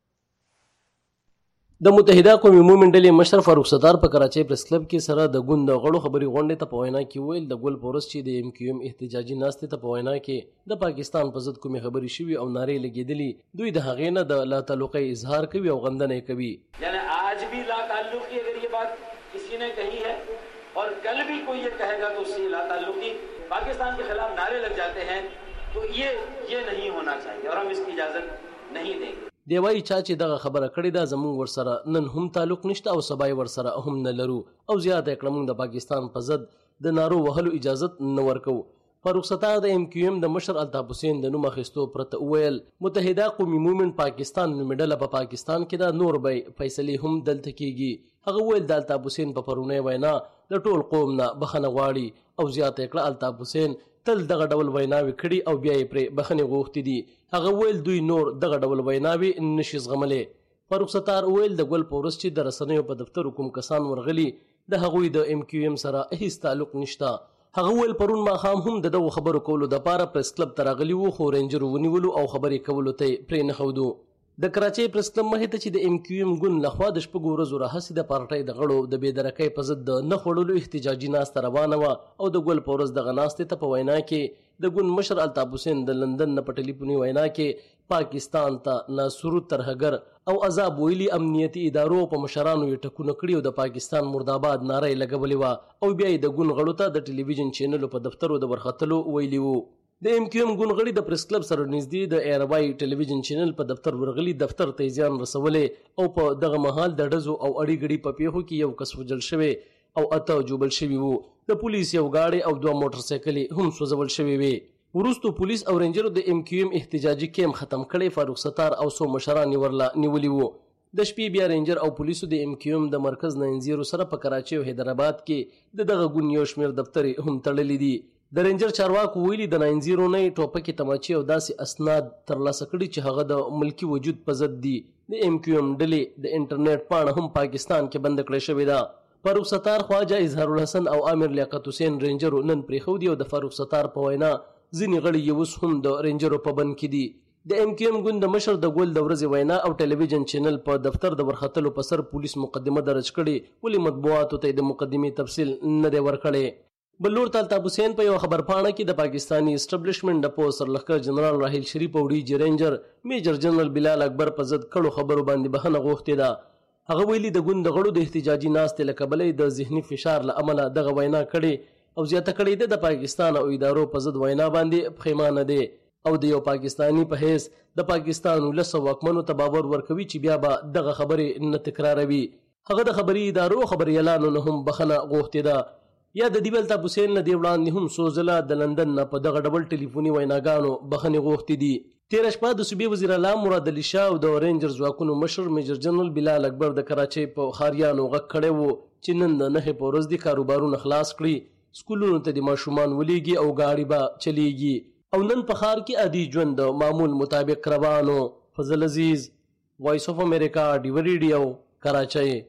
د متحده قومي مومنټ ډلې مشر فاروق ستار په کراچۍ پریس کلب کې سره د ګوند غړو خبري غونډې ته په وینا کې ویل د ګل پورس چې د ام کیو ام احتجاجي ناستې ته په وینا کې د پاکستان په ضد کومې خبري شوي او نارې لګېدلې دوی د هغې نه د لا تعلقي اظهار کوي او غندنه کوي. یعنی آج بھی لا تعلقی اگر یہ بات کسی نے کہی ہے اور کل بھی کوئی یہ کہے گا تو اس سے لا تعلقی پاکستان کے خلاف نعرے لگ جاتے ہیں تو یہ یہ نہیں ہونا چاہیے اور ہم اس کی اجازت نہیں دیں گے. دی وایي چا چې دغه خبره کړې ده زموږ ورسره نن هم تعلق نشته او سبا یې ورسره هم نه لرو او زیاته کړه موږ د پاکستان په ضد د نارو وهلو اجازت نه ورکو. فاروق ستار د ام کیو ام د مشر الطاف حسین د نوم اخیستو پرته وویل متحده قومي مومنټ پاکستان نومې ډله په پاکستان کې ده نور به فیصلې هم دلته کیږي. هغه وویل د الطاف حسین په پرونی وینا د ټول قوم نه بخښنه غواړي او زیاته کړه الطاف حسین تل دغه ډول ویناوي کړي او بیا یې پرې بخښنې غوښتې دي. هغه ویل دوی نور دغه ډول ویناوي نشي زغملی. فاروق ستار ویل د ګل پورس چې د رسنیو په دفتر کوم کسان ورغلي د هغوی د ام کیو ام سره هیڅ تعلق نشته. هغه ویل پرون ماښام هم د دغو خبرو کولو دپاره پریس کلب ته راغلي وو خو رینجرو ونیولو او خبرې کولو ته یې پرې نه ښودو. د کراچۍ پریس کلب مخې ته چې د ام کیو ام ګوند لخوا د شپږو ورځو راهیسې د پارټۍ د غړو د بېدرکۍ په ضد د نه خوړلو احتجاجي ناسته روانه وه او د ګل په ورځ دغه ناستې ته په وینا کې د ګوند مشر الطاف حسین د لندن نه په ټلیفوني وینا کې پاکستان ته ناسرود ترهګر او عذاب ویلي امنیتي ادارو په مشرانو یې ټکونه کړي او د پاکستان مرداباد ناره یې لګولې وه او بیا یې د ګوند غړو ته د ټلویزیون چینلو په دفترو د ورختلو ویلي وو. د ام کیو ام ګوند غړي د پریس کلب سره نږدې د ایروای ټلویزیون چینل په دفتر ورغلي دفتر ته زیان رسولې او په دغه مهال د ډزو او اړې ګړي په پیښو کې یو کس وژل شوی او اته جوبل شوي وو. د پولیس یو گاډي او دوه موټر سایکلې هم سوځول شوي وي. وروستو پولیس او رینجرو د ام کیو ام احتجاجي کیمپ ختم کړی. فاروق ستار او څو مشران یې ورله نیولي وو. د شپې بیا رینجر او پولیسو د ام کیو ام د مرکز ناین زیرو سره په کراچۍ او حیدرآباد کې د دغه ګوند یو شمېر دفترې هم تړلي دي. د رینجر چارواکو ویلي د ناین زیرو نه یې ټوپکې تماچې او داسې اسناد ترلاسه کړي چې هغه د ملکي وجود په ضد دي. د ام کیو ام ډلې د انټرنیټ پاڼه هم پاکستان کې بند کړې شوې ده. فاروق ستار خواجه اظهار الحسن او امیر لیاقت حسین رینجرو نن پرېښودي او د فاروق ستار په وینا ځینې غړي یې اوس هم د رینجرو په بند کې دي. د ام کیو ام ګوند د مشر د ګل د ورځې وینا او ټلویزیون چینل په دفتر د ورختلو په سر پولیس مقدمه درج کړې ولې مطبوعاتو ته د مقدمې تفصیل نه دی ورکړی. بل لور ته الطاف حسین په یو خبرپاڼه کې د پاکستاني اسټبلیشمنټ د پوه سرلښکر جنرال راحیل شریف او ډي جي رینجر میجر جنرال بلال اکبر په ضد کړو خبرو باندې بخښنه غوښتې ده. هغه ویلي د ګوند د غړو د احتجاجي ناستې له کبله د ذهني فشار له امله دغه وینا کړې او زیاته کړې ده د پاکستان او ادارو په ضد وینا باندې پښیمانه دی او د یو پاکستاني په حیث د پاکستان ولسو واکمنو ته باور ورکوي چې بیا به دغه خبرې نه تکراروي. هغه د خبري ادارو خبريالانو نه هم بخښنه غوښتې ده. یا د دې الطاف حسین نه دی وړاندې هم څو ځله د لندن نه په دغه ډول ټلیفوني ویناګانو بخښنې غوښتې دي. تېره شپه د صوبې وزیر اعلی مراد علي شاه او د رینجر ځواکونو مشر میجر جنرال بلال اکبر د کراچۍ په ښاریانو غږ کړی و چې نن د نهې په ورځ دي کاروبارونه خلاص کړي، سکولونو ته د ماشومان ولیږي او ګاډي به چلیږي او نن په ښار کې عادي ژوند د معمول مطابق روانو. فضل عزیز، وایس اف امریکا، ډیو ریډیو، کراچۍ.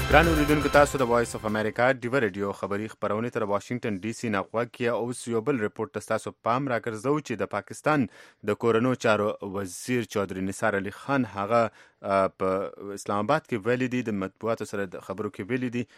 ګران اوریدونکو تاسو د وایس اف امریکا ډیو ریډیو خبری خبرونه تر واشنگټن ډي سي نه غواړي او یو بل ریپورت تاسو پام راګرځو چې د پاکستان د کورونو چارو وزیر چودري نثار علي خان هغه په اسلام آباد کې ویلي دي د مطبوعاتو سره د خبرو کې ویلي دي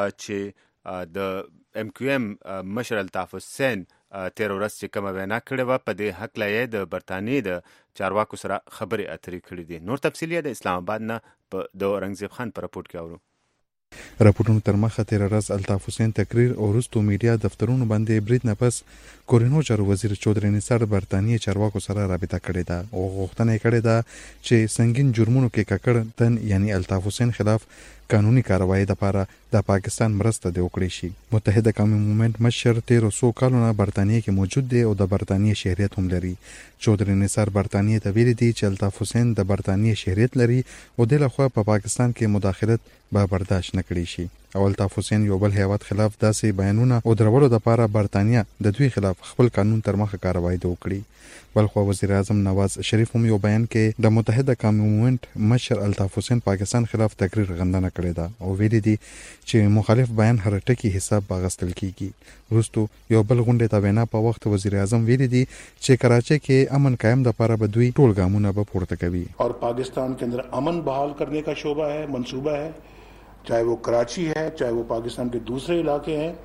چې د ام کیو ام مشر الطاف حسین تیر ورځ چې کومه وینا کړې وه په دې هکله یې د برطانیې د چارواکو سره خبرې اترې کړې دي. نور تفصیل یې د اسلام آباد نه د اورنګزیب خان په راپورټ کې اورو. راپورټونو تر مخه تیر ورځ الطاف حسین تقریر او وروسته میډیا دفترونو باندې برید نه پس کورونو چارو وزیر چودري نثار برطانیې چارواکو سره رابطه کړې ده او غوښتنه یې کړې ده چې سنگین جرمونو کې ککړ تن یعنی الطاف حسین خلاف قانوني کاروایی لپاره د پاکستان مرسته دی وکړي شي. متحده قومي موومنت مشر تیر څو کالونه برطانیې کې موجود دی او د برطانیې شهریت هم لري. چودري نثار برطانیې ته ویلي دي چې الطاف حسین د برطانیې شهریت لري او د لخوا په پاکستان کې مداخلت به برداشت نکړي شي. او الطاف حسین یو بل هیواد خلاف داسې بیانونه او درولو لپاره برطانیې د دوی خلاف خپل قانون تر مخه کاروایی وکړي. بلخو وزیر اعظم نواز شریف هم یو بیان کې د متحده قومي موومنت مشر الطاف حسین پاکستان خلاف تقریر غندنه کړې ده او ویلي دي چې مخالف بیان هر ټکی حساب باغستل کیږي. وروسته یو بل غونډه ته وینا په وخت وزیر اعظم ویلي دي چې کراچۍ کې امن قائم لپاره به دوی ټول ګامونه به پورته کوي. और पाकिस्तान के अंदर अमन बहाल करने का शोबा है, मंसूबा है, चाहे वो कराची है, चाहे वो पाकिस्तान के दूसरे इलाके हैं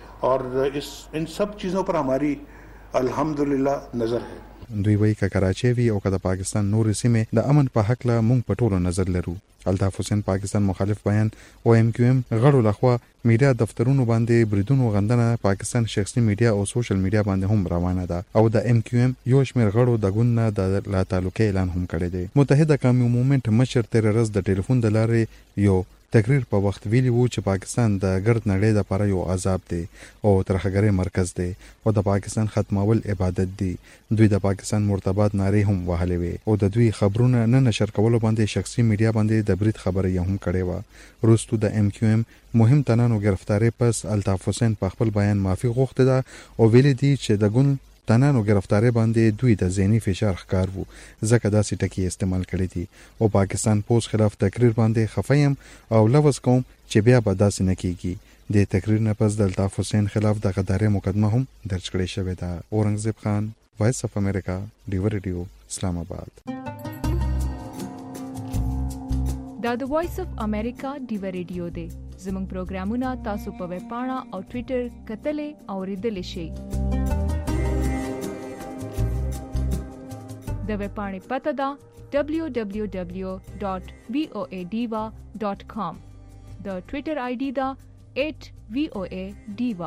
और इस इन सब चीज़ों पर हमारी अल्हम्दुलिल्लाह नज़र है. دوی وایي که کراچۍ وي او که د پاکستان نورې سیمې د امن په حق له موږ په ټولو نظر لرو. الطاف حسین پاکستان مخالف بیان او ام کیو ام غړو لخوا میډیا دفترونو باندې بریدونو غندنه پاکستان شخصي میډیا او سوشل میډیا باندې هم روانه ده او د ام کیو ام یو شمېر غړو د ګوند د لا تعلقي اعلان هم کړی دی. متحده قومي موومنت مشر تیر ورځ د ټلیفون د لارې یو تقریر په وخت ویلی وو چې پاکستان د ګرد نړۍ لپاره یو عذاب دی او ترهګرۍ مرکز دی او د پاکستان ختمول عبادت دی. دوی د پاکستان مرتبات نارې هم وهلې وي او د دوی خبرونه نه نشر کولو باندې شخصي میډیا باندې د برید خبره یې هم کړې وه. وروسته د ام کیو ام مهم تنانو گرفتاری پس الطاف حسین په خپل بیان معافي غوښته ده او ویلي دي چې د ګوند تنانو گرفتاری باندې دوی د ذهني فشار ښکار وو ځکه داسې ټکي استعمال کړي دي او پاکستان پوس خلاف تقریر باندې خفایم او لوز کوم چې بیا به داسې نه کیږي. د تقریر نه پس د الطاف حسین خلاف د غدارۍ مقدمه هم درج کړې شوې ده. اورنګزیب خان، وایس اف امریکا، ډیو ریډیو، اسلام آباد. دا د وایس اف امریکا ډیو ریډیو دی. زموږ پروګرامونه تاسو په ویب پاڼه او ټوئیټر کتلې او ریډلې شئ. د ویب پاڼې پته ده ډبلیو ډبلیو ډبلیو ډاٹ وی او ای ډیوا ډاٹ کام. د ټوئیټر آی ډي ده ایٹ وی او ای ډیوا.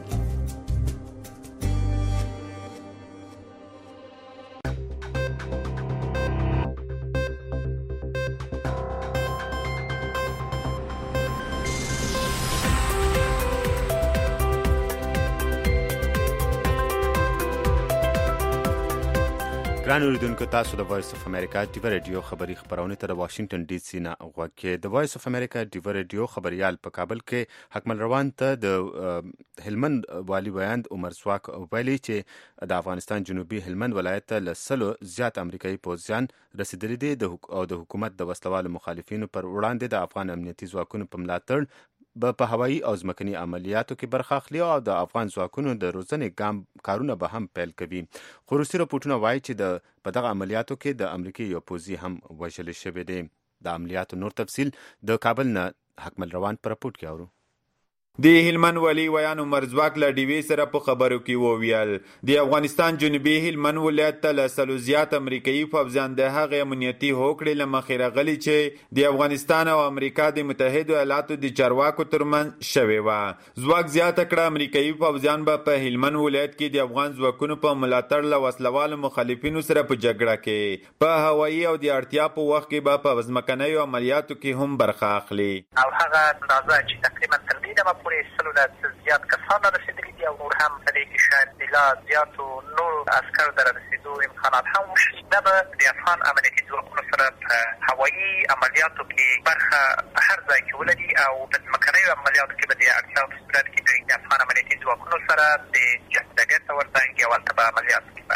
ګران اوریدونکو تاسو د وایس اف امریکا ډیو ریډیو خبری خبرونه تر واشنگټن ډي سي نه غواړي. د وایس اف امریکا ډیو ریډیو خبريال په کابل کې حکمل روان ته د هلمند والی بیان عمر سواک ویلي چې د افغانستان جنوبي هلمند ولایت له سلو زیات امریکایي پوځیان رسیدلي دي او د حکومت د وسلوالو مخالفینو پر وړاندې د افغان امنیتي ځواکونو په ملاتړ په هوایي او ځمکني عملیاتو کې برخه اخلي او د افغان ځواکونو د روزنې ګام کارونه به هم پیل کوي. خو روسي راپورټونه وایي چې د په دغه عملیاتو کې د امریکای یو پوځي هم وژل شوی دی. د عملیاتو نور تفصیل د کابل نه حکمل روان په راپورټ کې اورو. د هلمند ولی ویان عمر ځواک له ډیوی سره په خبرو کې وویل د افغانستان جنوبي هلمند ولایت ته له سلو زیات امریکایي پوځیان د هغې امنیتي هوکړې له مخې راغلي چې د افغانستان او امریکا د متحدو ایالاتو د چارواکو ترمنځ شوې وه. ځواک زیاته کړه امریکایي پوځیان به په هلمند ولایت کې د افغان ځواکونو په ملاتړ له وسلوالو مخالفینو سره په جګړه کې په هوایي او د اړتیا په وخت کې به په ځمکنیو عملیاتو کې هم برخه اخلي. او هغه اندازه چې تقریبا تر دې دمه پورې سلو نه زیات کسان رسېدلي دي او نور هم په دې کې شاید د لا زیاتو نور عسکر د رسېدو امکانات هم وشي. دا به د افغان امنیتي ځواکونو سره په هوایي عملیاتو کې برخه په هر ځای کې ولري او په ځمکنیو عملیاتو کې به د اړتیا په صورت کې د افغان امنیتي ځواکونو سره د جهادګر ته ورتګ او هلته به عملیاتو کې برخه.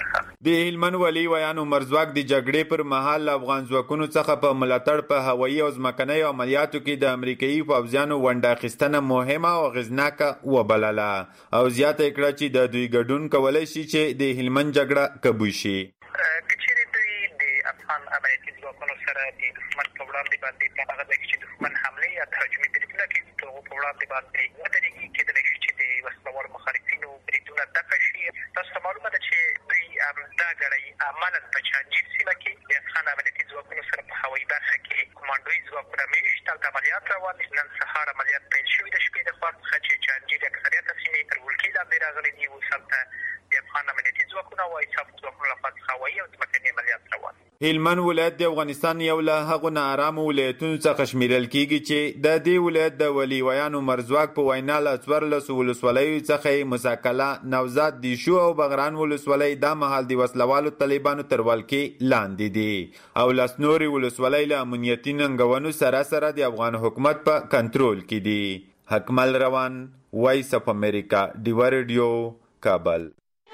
د هلمند والي ویان عمر ځواک د جګړې پر مهال افغان ځواکونو څخه په ملاتړ په هوایي او ځمکنۍ عملیاتو کې د امریکایي پوځیانو ونډه اخیستنه مهمه او اغېزناکه وبلله او زیاته کړه چې د دوی ګډون کولی شي چې د هلمند جګړه قبول شي. کچېرې دوی د افغان امریکایي ځواکونو سره د دښمن په وړاندې باندې په هغه ځای کې چې دښمن حملې یا تهاجمي بریدونه کوي د هغو په وړاندې باندې ودرېږي، کېدلی شي چې د وسلوالو مخالفینو بریدونه دفع شي. تاسو ته معلومه ده چې دوی همدا ګړی عملاً په چانجیر سیمه کې د افغان امنیتي ځواکونو سره په هوایي برخه کې کومانډوي ځواکونه مېشت هلته عملیات روان دي. نن سهار عملیات پیل شوي د شپې د خوا څخه چې چانجیر اکثریته سیمې تر ولکې لاندې راغلي دي. اوس هلته د افغان امنیتي ځواکونو او ایساف ځواکونو لخوا څخه هوایي او ځمکني عملیات روان دي. هلمند ولایت د افغانستان یو له هغو ناارامو ولایتونو څخه شمیرل کیږي چې د دې ولایت د والي ویان عمر ځواک په وینا له څوارلسو ولسوالیو څخه یې مساکله، نوزاد، دیشو او بغران ولسوالۍ دا مهال د وسلوالو طالبانو تر ولکې لاندې دي او لس نورې ولسوالۍ له امنیتي ننګونو سره سره د افغان حکومت په کنټرول کې دي. حکمل روان، وایس اف امریکا، ډیوا ریډیو، کابل.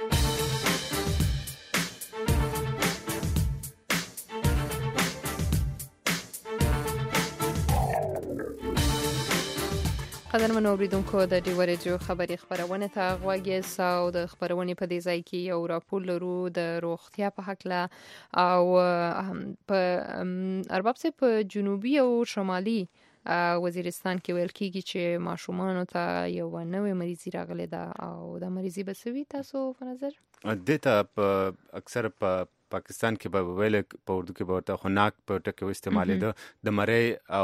قدرمن اوریدونکو د ډیوا ریډیو خبري خبرونه ته غوږ یاست او د خبرونې په دې ځای کې یو راپور لرو د روغتیا په حقله او په ارباب سه په جنوبي او شمالي وزیرستان کې ویل کیږي چې ماشومانو ته یو نوې مریضي راغلې ده او د مریضي بسوي. تاسو په نظر دته په اکثر په پاکستان کې به ویل په اردو کې به ورته خناک په ټکو استعمالي ده د مړی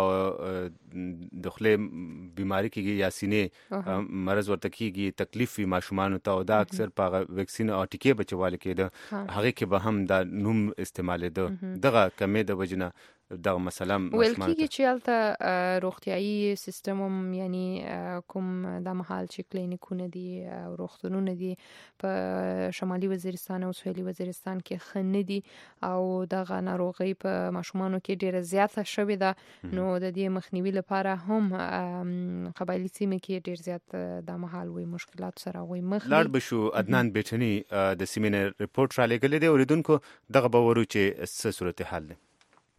او دخله بیماری کېږي یا سینې مرز ورته کېږي تکلیف وي ماشومانو ته او دا اکثر په ویکسین او ټیکې بچواله کېده هغه کې به هم دا نوم استعمالي ده دغه کمې د وجنه دغه مسله ویل کېږي چې هلته روغتیایي سیستم هم یعنی کوم د محل چې کلینیکونه دي او روغتونونه دي په شمالي وزیرستان او سویلي وزیرستان کې ښه نه دي او دغه ناروغي په ماشومانو کې ډیره زیاته شوې ده. نو د دې مخنیوي لپاره هم قبایلي سیمې کې ډیر زیات د محل وي مشکلات سره وي مخ لاړ بشو. عدنان بیٹنی د سیمینر ریپورت را لګلې دی اوریدونکو دغه باورو چې څه صورتحال ده.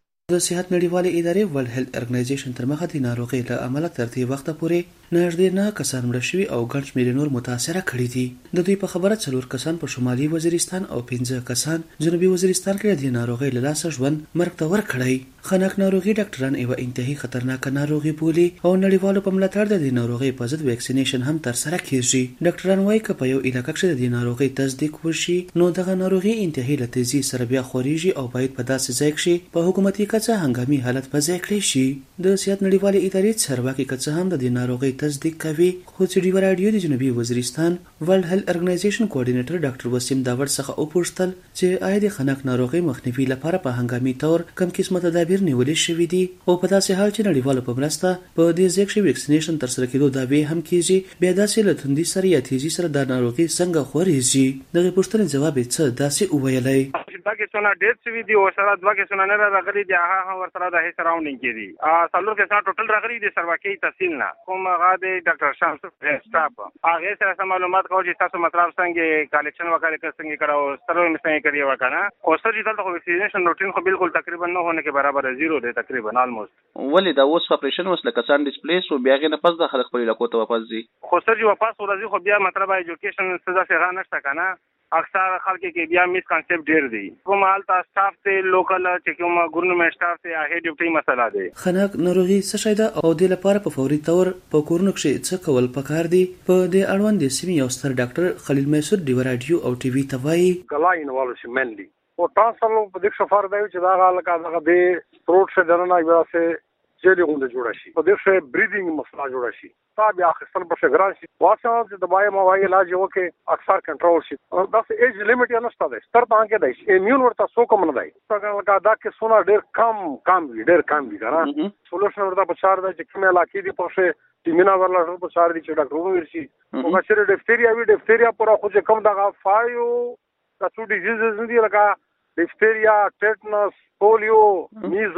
د صحت نړیوالې ادارې ورلد هیلث ارګنایزیشن تر مخه د ناروغۍ له امله تر دې وخته پورې نږدې نه کسان مړه شوي او ګڼ شمېر نور متاثره کړي دي. د دوی په خبره څلور کسان په شمالي وزیرستان او پنځه کسان جنوبي وزیرستان کې د ناروغۍ له لاسه ژوند مرګ ته ورکړی. خنک ناروغي ډاکټران یوه انتهایی خطرناکه ناروغي بولي او نړیوالو په ملاتړ د دې ناروغۍ په ضد ویکسینیشن هم ترسره کیږي. ډاکټران وایي که په یو علاقه کې د دې ناروغۍ تصدیق وشي نو دغه ناروغي انتهایی له تیزي سره بیا خوريږي او باید په داسې ځای کې په حکومتي کچه هنګامي حالت په ځای کړی شي. د صحت نړیوالې ادارې چارواکي کڅه هم د دې ناروغۍ تصدیق کوي خو چې ډیوا راډیو د جنوبي وزیرستان ورلد هیلث ارګنایزیشن کوارډینیټر ډاکټر وسیم داوړ څخه وپوښتل چې آیا د خنک ناروغۍ مخنیوي لپاره په هنګامي تور کوم قسمه تدابیر نیولې شوي دي او په داسې حال چې نړیوالو په مرسته په دې ځای کې ویکسینیشن ترسره کېدو دعوې هم کیږي بیا داسې له توندي سره یا تیزي سره د ناروغۍ څنګه خوريږي. دغه پوښتنې جواب یې څه داسې وویلی دا کې څونه ډېر شوي دي او سره دوه کې څونه نه راغلي دي هغه هم ورسره د هیڅ راونډینګ کې دي څلور کې څونه ټوټل راغلي دي سرواکي تحصیل نه کوم هغه د ډاکټر شمس سټاپ هغه سره معلومات کوي چې تاسو مطلب څنګه کلیکشن وکړي څنګه کړو سره یې څنګه کړی وکنه او سره چې تاسو ویکسینیشن روټین خو بالکل تقریبا نه هونه کې برابر زیرو دی تقریبا آلموست. ولې دا اوس اپریشن وس لکه سان ډیسپلیس او بیا غي نه پس د خلک په علاقو ته واپس دي خو سره چې واپس ورځي خو بیا مطلب ایجوکیشن څه څه نشته کنه اکثر خلک کې بیا میس کانسپټ ډیر دی کوم حالت سټاف ته لوکل چې کوم ګورنمنت سټاف ته هغه ډیوټي مسله دی. خنک ناروغي څه شي ده او د لپاره په فوري تور په کورونو کې څه کول پکار دي په دې اړوند د سیمې یو ستر ډاکټر خلیل میسود ډیوا راډیو او ټي وي توای کلا انوالو شي منلی او تاسو په دې سفر دی چې دا حالت هغه د پروت څخه درنه یواسه جلی غونډه جوړه شي په دې سره بریدینګ مسله جوړه شي تا بیا خپل په ګران شي واسه چې د بای موای علاج وکي اکثر کنټرول شي دا ایج لیمټ یې نشته دی ستر باندې دی ایمیون ورته سو کوم نه دی څنګه دا کې سونه ډېر کم کم وی ډېر کم وی کنه سولوشن ورته په چار دی چې کومه علاقې دی په څه تیمینا ورلا په چار دی چې ډاکټر ورشي او چې ډیفتیریا وی ډیفتیریا پر خو چې کم دغه فایو تاسو ډیزیزز نه دی لکه ډیفتیریا ټیټنس پولیو میزل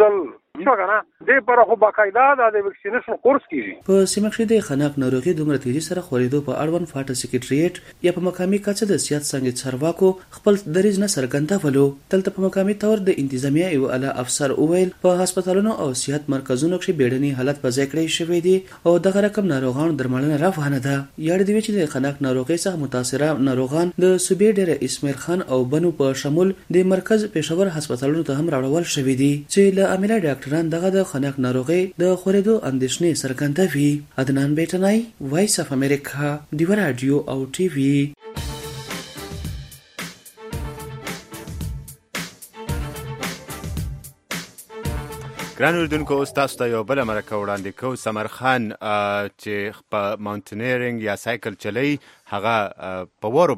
څنګه نه دې پر خو باقاعده د ویکسینیشن کورس کیږي. په سیمه کې د خناق ناروغي دومره تیزی سره خورېدو په اړوند فاټا سکریټریټ یا په مقامي کچه د سیاست څنګه چارواکو خپل دریځ نه څرګندولو. دلته په مقامي تور د انتظامیه یو اعلی افسر اویل په هسپتالونو او صحت مرکزونو کې بیړني حالت په ځای کړی شوی دی او دغه رقم ناروغان درملنه روانه ده. یاد دی چې د خناق ناروغي څخه متاثره ناروغان د صوبې ډېر اسماعیل خان او بنو په شمول د مرکز پېښور هسپتالونو ته هم راوړل شوی دی چې له امله ډاکټران دغه د خناق ناروغي د خورېدو اندېښنې څرګندوي. عدنان بیٹنای، وایس اف امریکا، دیو رادیو او ټي وي. ګران اردوونکو تاسو ته یو بله مرکه وړاندې کوو. سمر خان چې په ماونټینیرینګ یا سایکل چلی هغه په وارو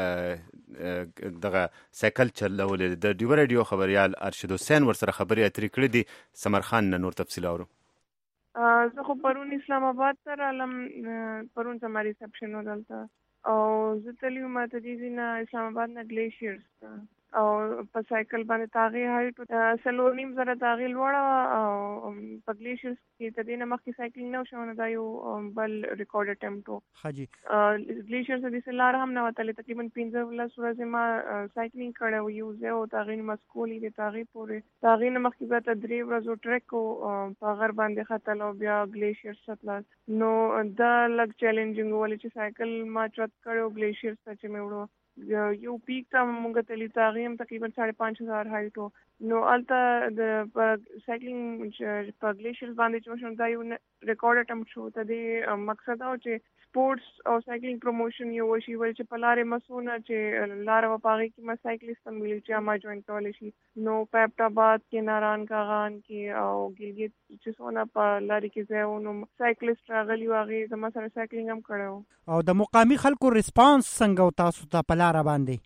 باندې دغه سایکل چلولې د ډیو رادیو خبریال ارشد حسین ورسره خبرې اترې کړې دي. سمر خان نه نور تفصیل اورو. زه خو پرون اسلام آباد ته رالم، پرون زما ریسپشن و دلته او زه تللی وم ته دې نه اسلام آباد نه ګلیشیرز ته او په سایکل باندې تاغې هایټ څلور نیم زره تاغې لوړه او په ګلیشیرز کې د دې نه مخکې سایکلینګ نه وشو، نو دا یو بل ریکارډ اټمپټ و. ګلیشیرز د دې لار هم نه وتلې، تقریبا پنځه لس ورځې ما سایکلینګ کړی و یو ځای او تاغې نه مسکولې د تاغې پورې تاغې نه مخکې بیا ته درې ورځو ټریک و په غر باندې ختل او بیا ګلیشیرز ته تلل. نو دا لږ چیلنجینګ و ولې چې سایکل ما چت کړی و ګلیشیرز ته چې مې وړو یو پیک ته مونږ تللی تاغې هم تقریبا ساڑھے پانچ هزار هایټ و. نو هلته د په سایکلینګ په ګلیشیرز باندې چې وشو دا یو ریکارډ اټمپټ شو. ته دې مقصد او چې سپورټس او سایکلینګ پروموشن یو وشي ول چې په لارې مسونه چې لاره و پاغې کې ما سایکلیست هم ویل چې ما جوین کولی شي. نو په ایبټاباد کې، ناران کاغان کې او ګلګت چې څونه په لارې کې ځای و نو سایکلیست راغلي و، هغې زما سره سایکلینګ هم کړی و. او د مقامي خلکو ریسپانس څنګه و تاسو ته په لاره باندې؟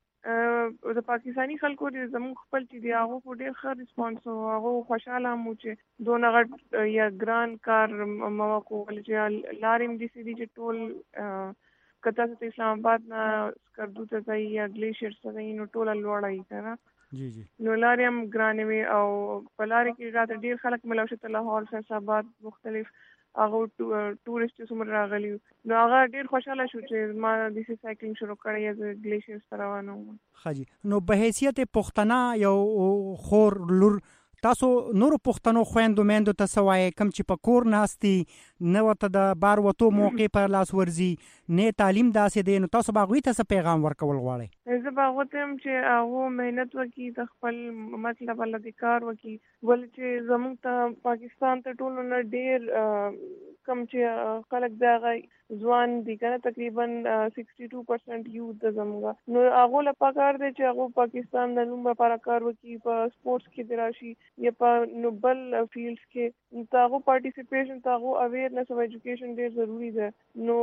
د پاکستاني خلکو د زموږ خپل چې دی هغه خو ډېر ښه ریسپانس و، هغه خوشحاله هم و چې دونه غټ یا ګران کار مه وکړو چې لارې هم داسې دي چې ټول که تاسو ته اسلام آباد نه سکردو ته ځئ یا ګلیشیرز ته ځئ نو ټوله لوړه وي که نه، نو لارې هم ګرانې وي او په لارې کې راته ډېر خلک ملو شو ته لاهور، فیصل آباد، مختلف هغه ټورسټ چې څومره راغلي نو هغه ډېر خوشحاله شو چې ما داسې سایکلینګ شروع کړی یا زه ګلیشیرز ته روانه وم. ښه جي، نو په حیثیت پښتنه یو خور لور تاسو نورو پښتنو خویندو میندو ته څه وایئ کوم چې په کور ناستي نه ورته د بار وتو موقع پر لاس ورځي نه تعلیم داسې دی، نو تاسو به هغوی ته څه پیغام ورکول غواړئ؟ زه به هغو ته یم چې هغو محنت وکړي، د خپل مطلب الله دې کار وکړي، ولې چې زموږ ته پاکستان ته ټولو نه ډېر کم چې خلک د هغه ځوان دي که نه تقریبا سکسټي ټو پرسنټ یوت د زموږ، نو هغو له پکار دی چې هغو پاکستان د نوم لپاره کار وکړي، په سپورټس کې دې راشي یا په نو بل فیلډس کې د هغو پارټیسپیشن د هغو اویرنس او ایجوکیشن ډېر ضروري ده. نو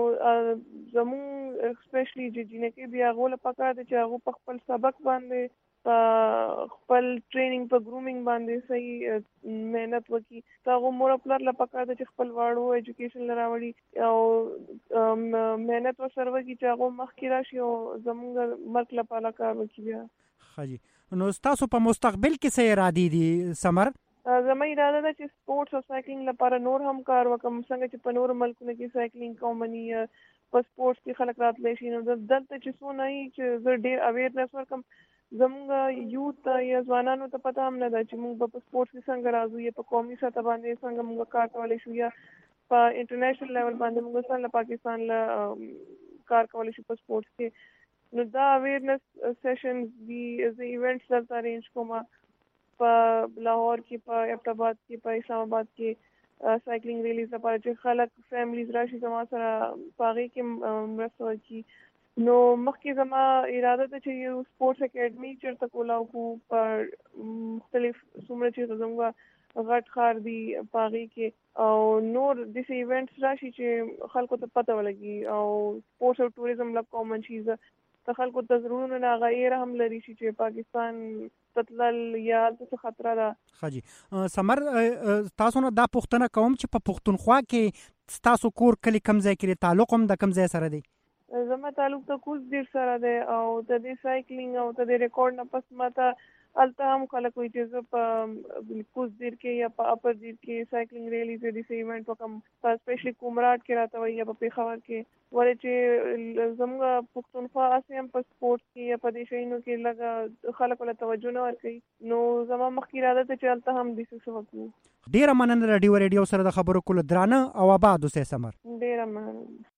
زموږ اسپیشلی چې جینکې دي هغو له پکار دی چې هغو په خپل سبق باندې په خپل ټریننګ په ګرومینګ باندې صحیح محنت وکړي. د هغو مور او پلار له پکار دی چې خپل واړو ایجوکیشن له راوړي او محنت ورسره وکړي چې هغو مخکې راشي او زموږ ملک لپاره کار وکړي. بیا ښه جي، نو ستاسو په مستقبل کې څه ارادې دي سمر؟ زما اراده ده چې سپورټس او سایکلینګ لپاره نور هم کار وکړم، څنګه چې په نورو ملکونو کې سایکلینګ کومني په سپورټس کې خلک راتلی شي، نو دلته چې څونه وي چې زه ډېر اویرنس ورکړم زموږ یوت ته یا ځوانانو ته پته هم نه ده چې موږ به په سپورټس کې څنګه راځو یا په قومي سطح باندې څنګه موږ کار کولی شو یا په انټرنیشنل لیول باندې موږ څنګه پاکستان له کار کولی شو په سپورټس کې. نو دا اویرنس سیشنز دي، زه ایونټس دلته ارینج کوم په لاهور کې، په ایبټاباد کې، په اسلام آباد کې سایکلینګ ریلیز لپاره چې خلک فیملیز راشي زما سره په هغې کې مرسته وکړي. نو مخکې زما اراده ده چې یو سپورټس اکیډمي چېرته کولاو کړو په مختلف څومره چې زموږ غټ ښار دي په هغې کې، او نور داسې ایونټس راشي چې خلکو ته پته ولګي او سپورټس او ټوریزم لږ کامن شي، د خلکو د زړونو نه هغه ایره هم لري شي چې پاکستان تتلل یا هلته څه خطره ده. ښه جي، سمر تاسو نه دا پوښتنه کوم چې په پښتونخوا کې ستاسو کور کلي کوم ځای کې دی، تعلق هم د کوم ځای سره دی؟ زما تعلق د کوز ډیر سره دی او د دې سایکلینګ او د دې ریکارډ نه پس ماته الته هم خلک وایي چې زه په کوز دیر کې یا په اپر دیر کې سایکلینګ ریلیز د دې ایونت وکم په سپیشلی کومراټ کې راته وایي یا په پیښور کې ولې چې زموږ پښتونخوا اسې هم په سپورټ کې یا په دې شیانو کې لږ خلک له توجه نه ورکوي نو زما مخکې اراده ده چې هلته هم داسې څه وکړو. ډیره مننه راډیو ریډیو سره د خبرو کولو درانه او آباد اوسئ سمر. ډیره مننه.